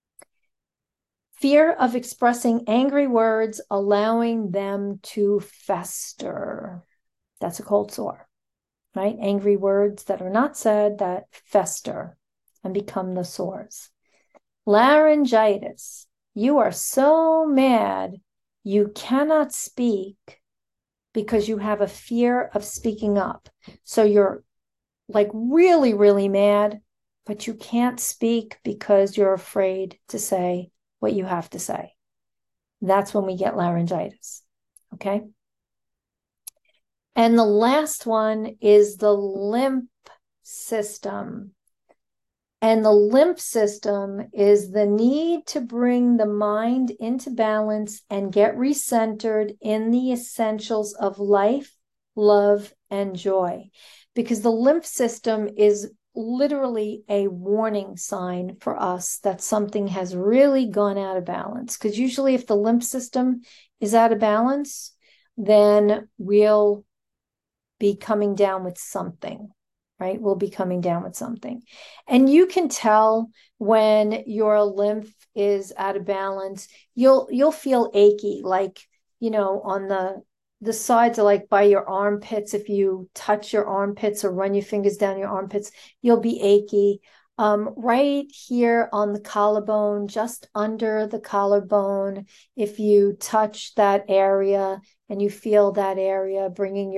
Fear of expressing angry words, allowing them to fester. That's a cold sore, right? Angry words that are not said that fester and become the sores. Laryngitis. You are so mad you cannot speak because you have a fear of speaking up. So you're like really, really mad, but you can't speak because you're afraid to say what you have to say. That's when we get laryngitis, okay? And the last one is the lymph system. And the lymph system is the need to bring the mind into balance and get recentered in the essentials of life, love, and joy. Because the lymph system is literally a warning sign for us that something has really gone out of balance. Because usually if the lymph system is out of balance, then we'll be coming down with something, right? We'll be coming down with something. And you can tell when your lymph is out of balance, you'll feel achy, like, on the sides are like by your armpits. If you touch your armpits or run your fingers down your armpits, you'll be achy. Right here on the collarbone, just under the collarbone, if you touch that area and you feel that area, bringing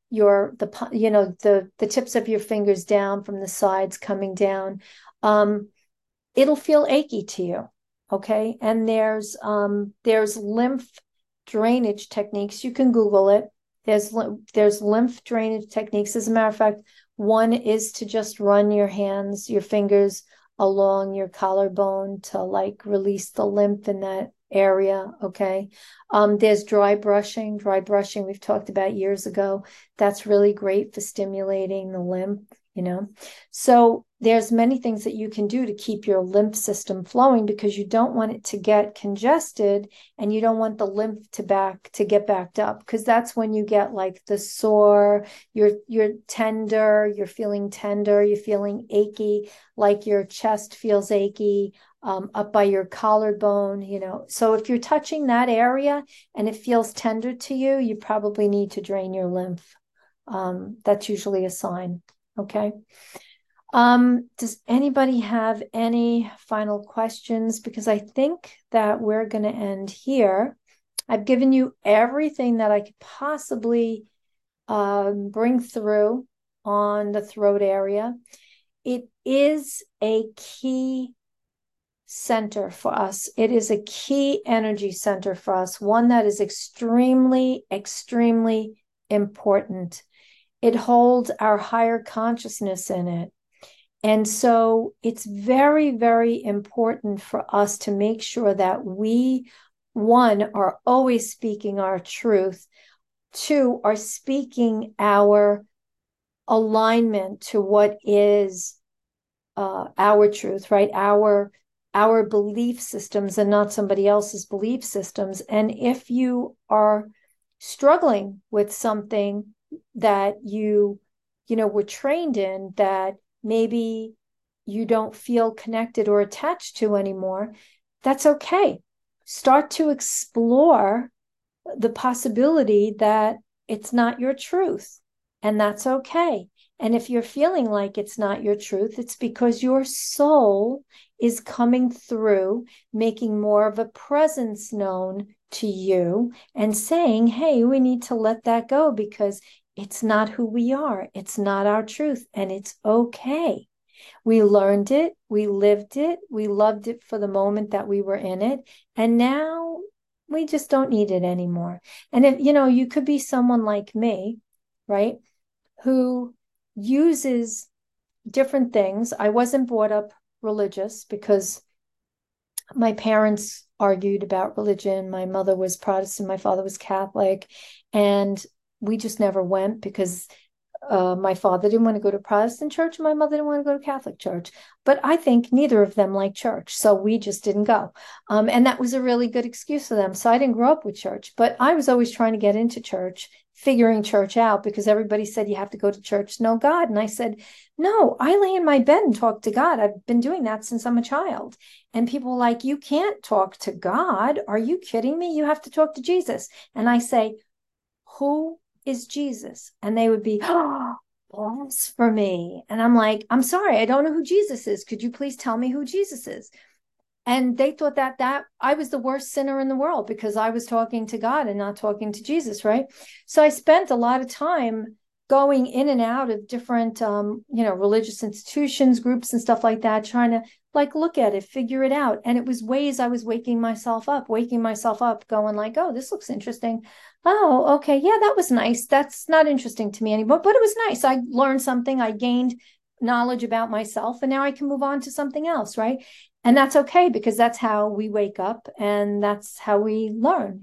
the tips of your fingers down from the sides coming down, it'll feel achy to you. Okay. And there's lymph drainage techniques. You can Google it. There's lymph drainage techniques. As a matter of fact, one is to just run your fingers along your collarbone to like release the lymph in area. Okay. There's dry brushing. Dry brushing we've talked about years ago. That's really great for stimulating the lymph, you know. So there's many things that you can do to keep your lymph system flowing, because you don't want it to get congested, and you don't want the lymph to get backed up, because that's when you get like the sore, you're tender, you're feeling tender, you're feeling achy, like your chest feels achy, up by your collarbone, you know. So if you're touching that area and it feels tender to you, you probably need to drain your lymph. That's usually a sign. Okay. Does anybody have any final questions? Because I think that we're going to end here. I've given you everything that I could possibly bring through on the throat area. It is a key center for us. It is a key energy center for us, one that is extremely, extremely important. It holds our higher consciousness in it. And so it's very, very important for us to make sure that we, one, are always speaking our truth, two, are speaking our alignment to what is our truth, right? Our belief systems, and not somebody else's belief systems. And if you are struggling with something that you were trained in, that maybe you don't feel connected or attached to anymore, that's okay. Start to explore the possibility that it's not your truth, and that's okay. And if you're feeling like it's not your truth, it's because your soul is coming through, making more of a presence known to you and saying, hey, we need to let that go, because it's not who we are. It's not our truth, and it's okay. We learned it, we lived it, we loved it for the moment that we were in it, and now we just don't need it anymore. And if you could be someone like me, right, who uses different things. I wasn't brought up religious because my parents argued about religion. My mother was Protestant, my father was Catholic, and we just never went because my father didn't want to go to Protestant church and my mother didn't want to go to Catholic church. But I think neither of them liked church, so we just didn't go. And that was a really good excuse for them. So I didn't grow up with church, but I was always trying to get into church, figuring church out, because everybody said you have to go to church to know God. And I said, no, I lay in my bed and talk to God. I've been doing that since I'm a child. And people were like, you can't talk to God. Are you kidding me? You have to talk to Jesus. And I say, who is Jesus? And they would be, oh, blasphemy. And I'm like, I'm sorry, I don't know who Jesus is. Could you please tell me who Jesus is? And they thought that I was the worst sinner in the world because I was talking to God and not talking to Jesus, right? So I spent a lot of time going in and out of different, religious institutions, groups and stuff like that, trying to look at it, figure it out. And it was ways I was waking myself up, going like, oh, this looks interesting. Oh, okay. Yeah, that was nice. That's not interesting to me anymore, but it was nice. I learned something. I gained knowledge about myself, and now I can move on to something else, right? And that's okay, because that's how we wake up and that's how we learn.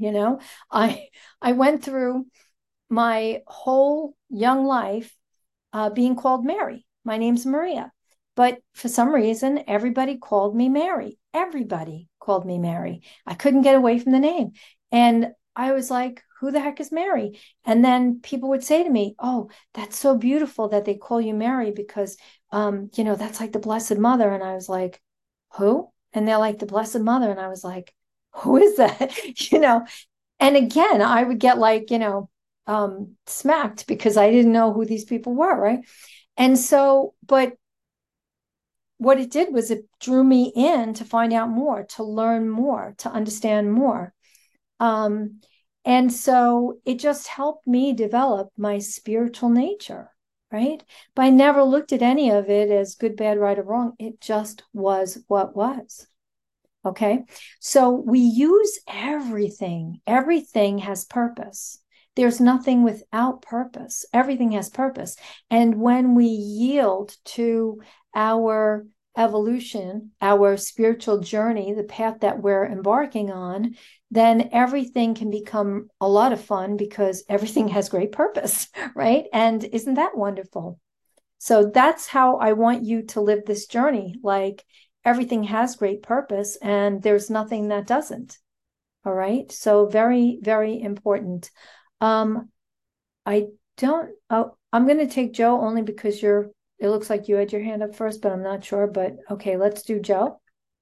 I went through my whole young life being called Mary. My name's Maria. But for some reason, everybody called me Mary. Everybody called me Mary. I couldn't get away from the name. And I was like, who the heck is Mary? And then people would say to me, oh, that's so beautiful that they call you Mary because, that's like the Blessed Mother. And I was like, who? And they're like, the Blessed Mother. And I was like, who is that? And again, I would get smacked because I didn't know who these people were, right? And so, but what it did was it drew me in to find out more, to learn more, to understand more. And so it just helped me develop my spiritual nature, right? But I never looked at any of it as good, bad, right, or wrong. It just was what was. Okay. So we use everything. Everything has purpose. There's nothing without purpose. Everything has purpose. And when we yield to our evolution, our spiritual journey, the path that we're embarking on, then everything can become a lot of fun because everything has great purpose, right? And isn't that wonderful? So that's how I want you to live this journey. Like everything has great purpose and there's nothing that doesn't. All right. So very, very important. I don't, oh, I'm going to take Joe only because it looks like you had your hand up first, but I'm not sure. But okay, let's do Joe.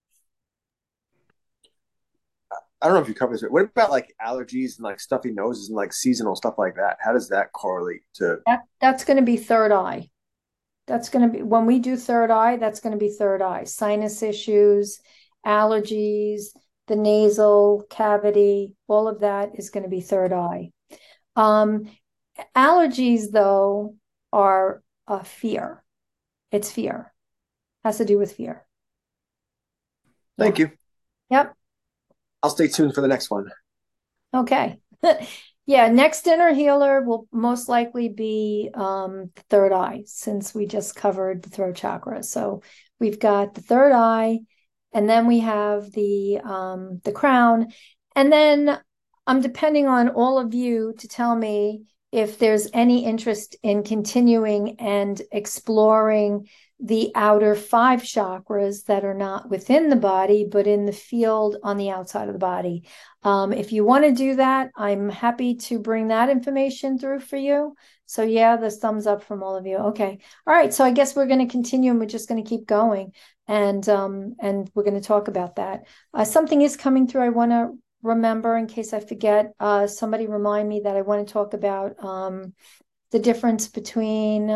I don't know if you covered this. What about like allergies and like stuffy noses and like seasonal stuff like that? How does that correlate to? That's going to be third eye. That's going to be when we do third eye, that's going to be third eye. Sinus issues, allergies, the nasal cavity, all of that is going to be third eye. Allergies, though, are a fear. It's fear. Has to do with fear. Thank you. Yep. I'll stay tuned for the next one. Okay. Yeah, next inner healer will most likely be third eye, since we just covered the throat chakra. So we've got the third eye, and then we have the crown, and then I'm depending on all of you to tell me if there's any interest in continuing and exploring the outer 5 chakras that are not within the body, but in the field on the outside of the body. If you want to do that, I'm happy to bring that information through for you. So yeah, the thumbs up from all of you. Okay. All right. So I guess we're going to continue and we're just going to keep going. And we're going to talk about that. Something is coming through. I want to remember in case I forget. Somebody remind me that I want to talk about the difference between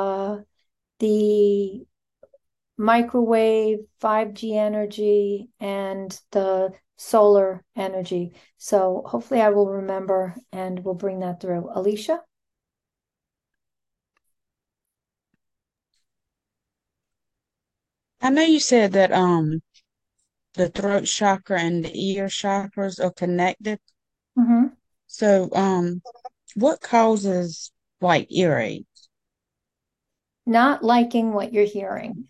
the microwave 5G energy and the solar energy. So hopefully I will remember and we'll bring that through. Alicia? I know you said that the throat chakra and the ear chakras are connected. Mm-hmm. So what causes like earache? Not liking what you're hearing.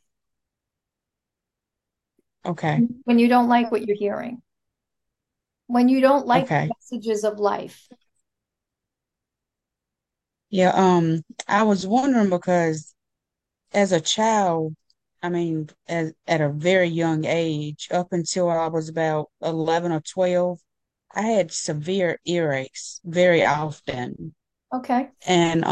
Okay. When you don't like what you're hearing. When you don't like the Okay. messages of life. Yeah, I was wondering because as a child, I mean, at a very young age, up until I was about 11 or 12, I had severe earaches very often. Okay. And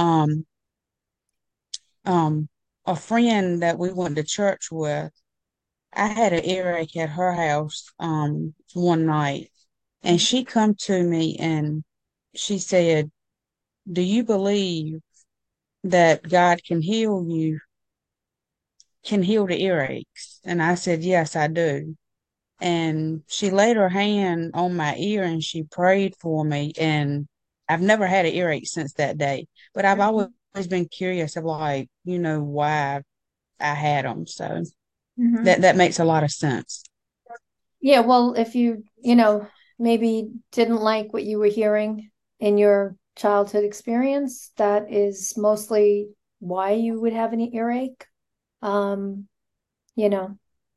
um a friend that we went to church with, I had an earache at her house one night, and she come to me and she said, "Do you believe that God can heal the earaches?" And I said, "Yes, I do." And she laid her hand on my ear and she prayed for me. And I've never had an earache since that day. But I've always been curious of like, why I had them. So Mm-hmm. that makes a lot of sense. Yeah, well, if you, maybe didn't like what you were hearing in your childhood experience, that is mostly why you would have an earache. Um, you know,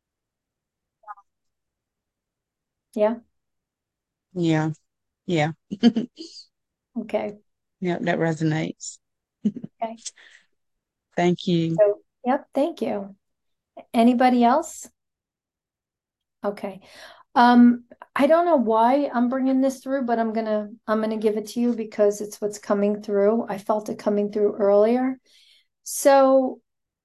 yeah, Yeah. Yeah. okay, Yeah, that resonates. okay. Thank you. So, yep, thank you. Anybody else? Okay. I don't know why I'm bringing this through, but I'm gonna give it to you because it's what's coming through. I felt it coming through earlier. So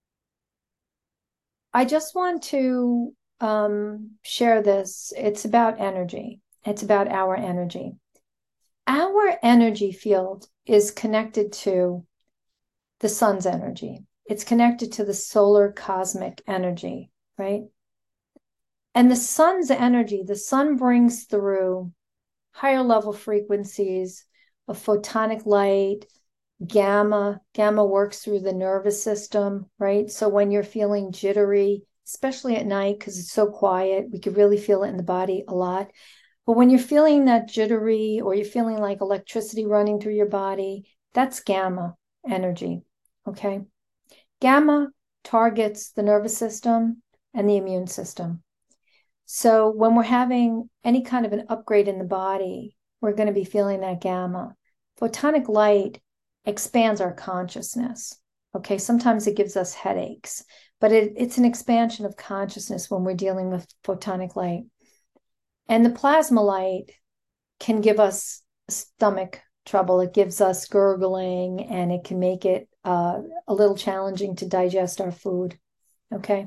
I just want to share this. It's about energy. It's about our energy. Our energy field is connected to the sun's energy. It's connected to the solar cosmic energy, right? And the sun's energy, the sun brings through higher level frequencies of photonic light, gamma. Gamma works through the nervous system, right? So when you're feeling jittery, especially at night, because it's so quiet, we could really feel it in the body a lot. But when you're feeling that jittery or you're feeling like electricity running through your body, that's gamma energy, okay? Gamma targets the nervous system, and the immune system. So when we're having any kind of an upgrade in the body, we're going to be feeling that gamma. Photonic light expands our consciousness. Okay, sometimes it gives us headaches, but it's an expansion of consciousness when we're dealing with photonic light. And the plasma light can give us stomach trouble. It gives us gurgling, and it can make it a little challenging to digest our food. Okay.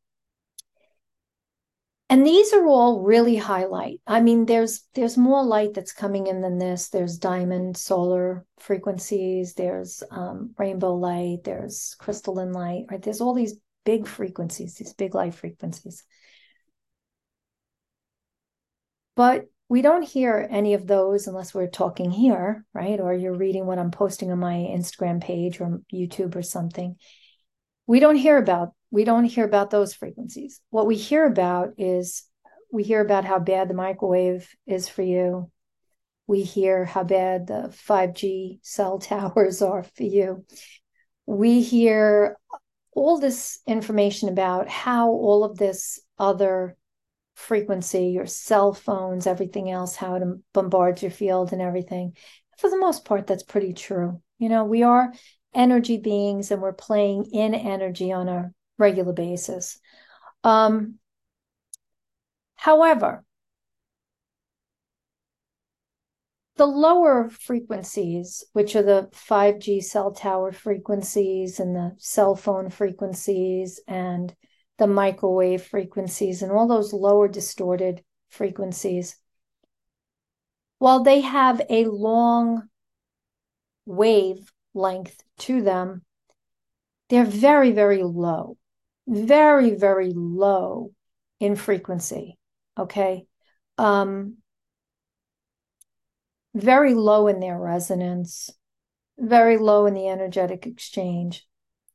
And these are all really high light. I mean, there's more light that's coming in than this. There's diamond solar frequencies, there's rainbow light, there's crystalline light, right? There's all these big frequencies, these big light frequencies. But we don't hear any of those unless we're talking here, right? Or you're reading what I'm posting on my Instagram page or YouTube or something. We don't hear about those frequencies. What we hear about is how bad the microwave is for you. We hear how bad the 5G cell towers are for you. We hear all this information about how all of this other frequency, your cell phones, everything else, how it bombards your field and everything. For the most part, that's pretty true. You know, we are energy beings, and we're playing in energy on a regular basis. However, the lower frequencies, which are the 5G cell tower frequencies and the cell phone frequencies and the microwave frequencies and all those lower distorted frequencies, while they have a long wave length to them, they're very, very low, very, very low in frequency. Okay. Very low in their resonance, very low in the energetic exchange.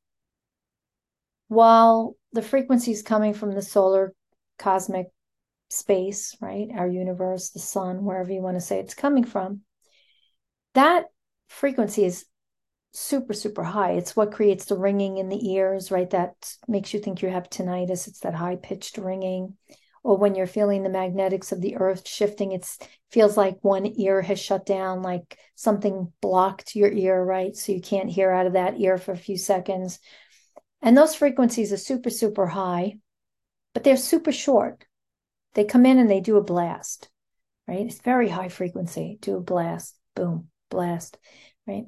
While the frequencies coming from the solar cosmic space, right, our universe, the sun, wherever you want to say it's coming from, that frequency is super, super high. It's what creates the ringing in the ears, right? That makes you think you have tinnitus. It's that high-pitched ringing. Or when you're feeling the magnetics of the earth shifting, it feels like one ear has shut down, like something blocked your ear, right? So you can't hear out of that ear for a few seconds. And those frequencies are super, super high, but they're super short. They come in and they do a blast, right? It's very high frequency, do a blast, boom, blast, right?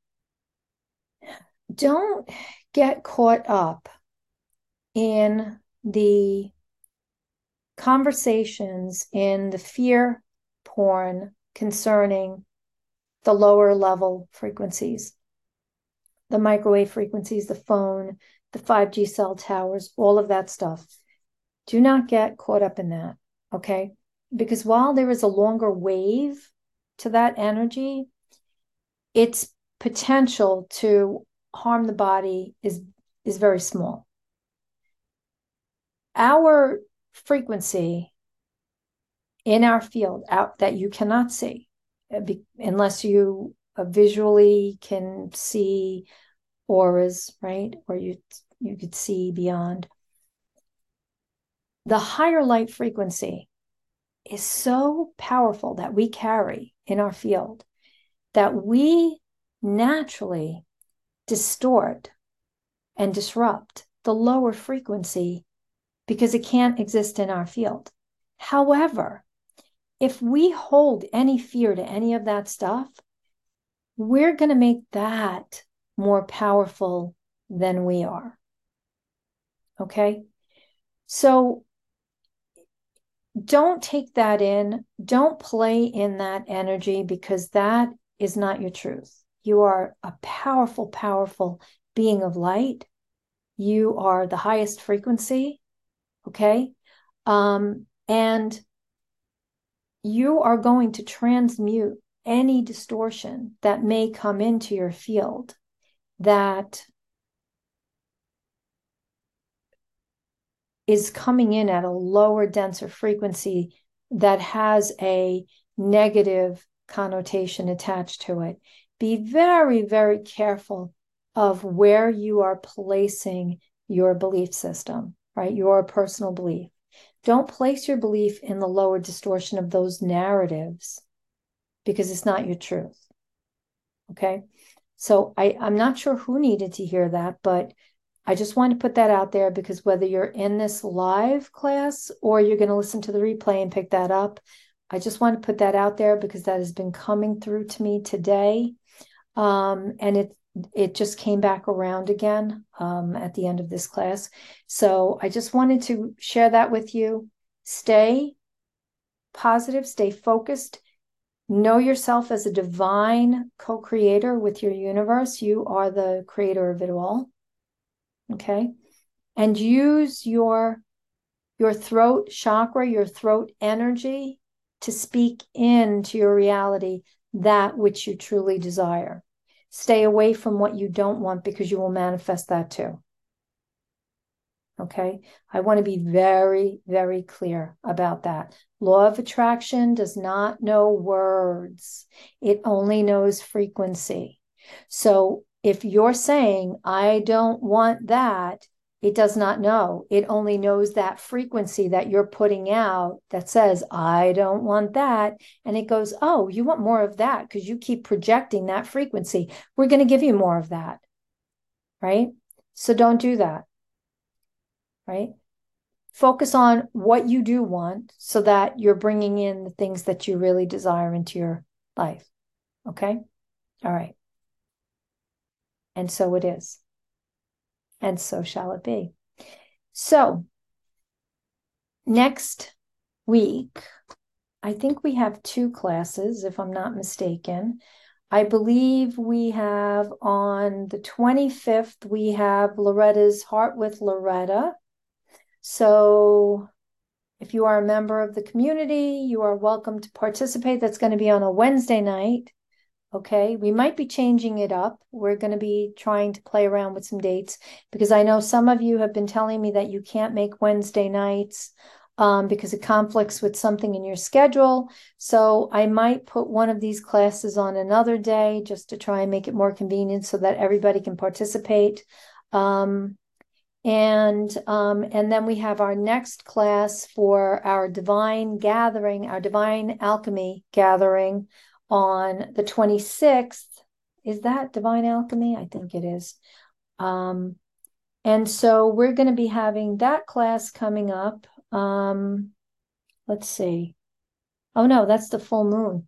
Don't get caught up in the conversations, in the fear porn concerning the lower level frequencies, the microwave frequencies, the phone, the 5G cell towers, all of that stuff. Do not get caught up in that, okay? Because while there is a longer wave to that energy, its potential to harm the body is very small. Our frequency in our field out that you cannot see unless you visually can see auras, right? Or you could see beyond. The higher light frequency is so powerful that we carry in our field that we naturally distort and disrupt the lower frequency because it can't exist in our field. However, if we hold any fear to any of that stuff, we're going to make that more powerful than we are. Okay? So don't take that in. Don't play in that energy, because that is not your truth. You are a powerful, powerful being of light. You are the highest frequency. Okay? And you are going to transmute any distortion that may come into your field that is coming in at a lower, denser frequency that has a negative connotation attached to it. Be very, very careful of where you are placing your belief system. right? Your personal belief. Don't place your belief in the lower distortion of those narratives because it's not your truth. Okay. So I'm not sure who needed to hear that, but I just want to put that out there because whether you're in this live class or you're going to listen to the replay and pick that up, I just want to put that out there because that has been coming through to me today. And it just came back around again at the end of this class. So I just wanted to share that with you. Stay positive, stay focused. Know yourself as a divine co-creator with your universe. You are the creator of it all. Okay. And use your throat chakra, your throat energy to speak into your reality that which you truly desire. Stay away from what you don't want because you will manifest that too. Okay. I want to be very, very clear about that. Law of attraction does not know words. It only knows frequency. So if you're saying, I don't want that, it does not know. It only knows that frequency that you're putting out that says, I don't want that. And it goes, oh, you want more of that because you keep projecting that frequency. We're going to give you more of that. Right? So don't do that. Right? Focus on what you do want so that you're bringing in the things that you really desire into your life. Okay? All right. And so it is. And so shall it be. So next week, I think we have 2 classes, if I'm not mistaken. I believe we have on the 25th, we have Loretta's Heart with Loretta. So if you are a member of the community, you are welcome to participate. That's going to be on a Wednesday night. Okay, we might be changing it up. We're going to be trying to play around with some dates because I know some of you have been telling me that you can't make Wednesday nights because it conflicts with something in your schedule. So I might put one of these classes on another day just to try and make it more convenient so that everybody can participate. And then we have our next class for our divine gathering, our divine alchemy gathering on the 26th. Is that divine alchemy? I think it is. And so we're going to be having that class coming up. Let's see. Oh no, that's the full moon.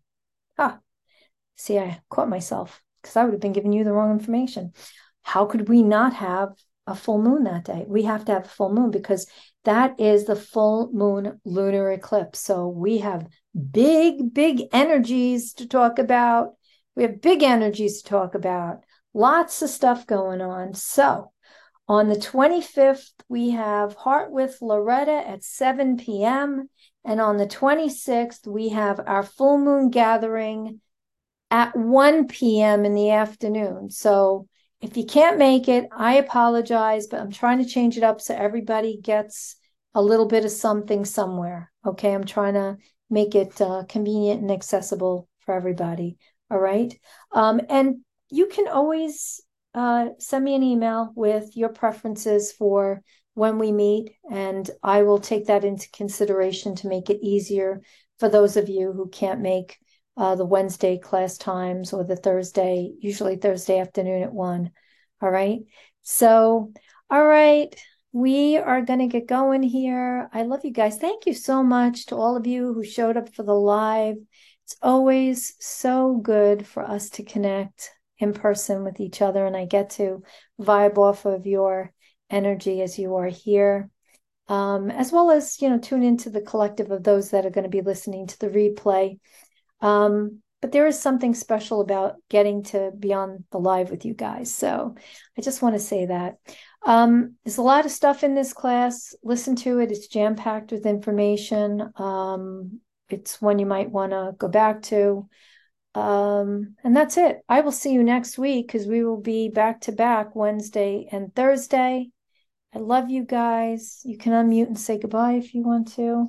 See, I caught myself because I would have been giving you the wrong information. How could we not have a full moon that day? We have to have a full moon because that is the full moon lunar eclipse. So we have big energies to talk about. We have big energies to talk about. Lots of stuff going on. So on the 25th, we have Heart with Loretta at 7 p.m. And on the 26th, we have our full moon gathering at 1 p.m. in the afternoon. So if you can't make it, I apologize, but I'm trying to change it up so everybody gets a little bit of something somewhere. Okay, I'm trying to make it convenient and accessible for everybody. All right. And you can always send me an email with your preferences for when we meet, and I will take that into consideration to make it easier for those of you who can't make the Wednesday class times or the Thursday, usually Thursday afternoon at 1. All right. So, all right. We are going to get going here. I love you guys. Thank you so much to all of you who showed up for the live. It's always so good for us to connect in person with each other, and I get to vibe off of your energy as you are here, as well as, tune into the collective of those that are going to be listening to the replay. But there is something special about getting to be on the live with you guys. So I just want to say that. There's a lot of stuff in this class. Listen to it. It's jam-packed with information. It's one you might want to go back to. And that's it. I will see you next week because we will be back to back Wednesday and Thursday. I love you guys. You can unmute and say goodbye if you want to.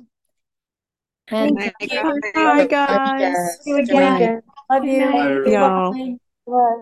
And Thank you. Bye, guys. see you again. Love you. Good night, Bye. y'all. Bye.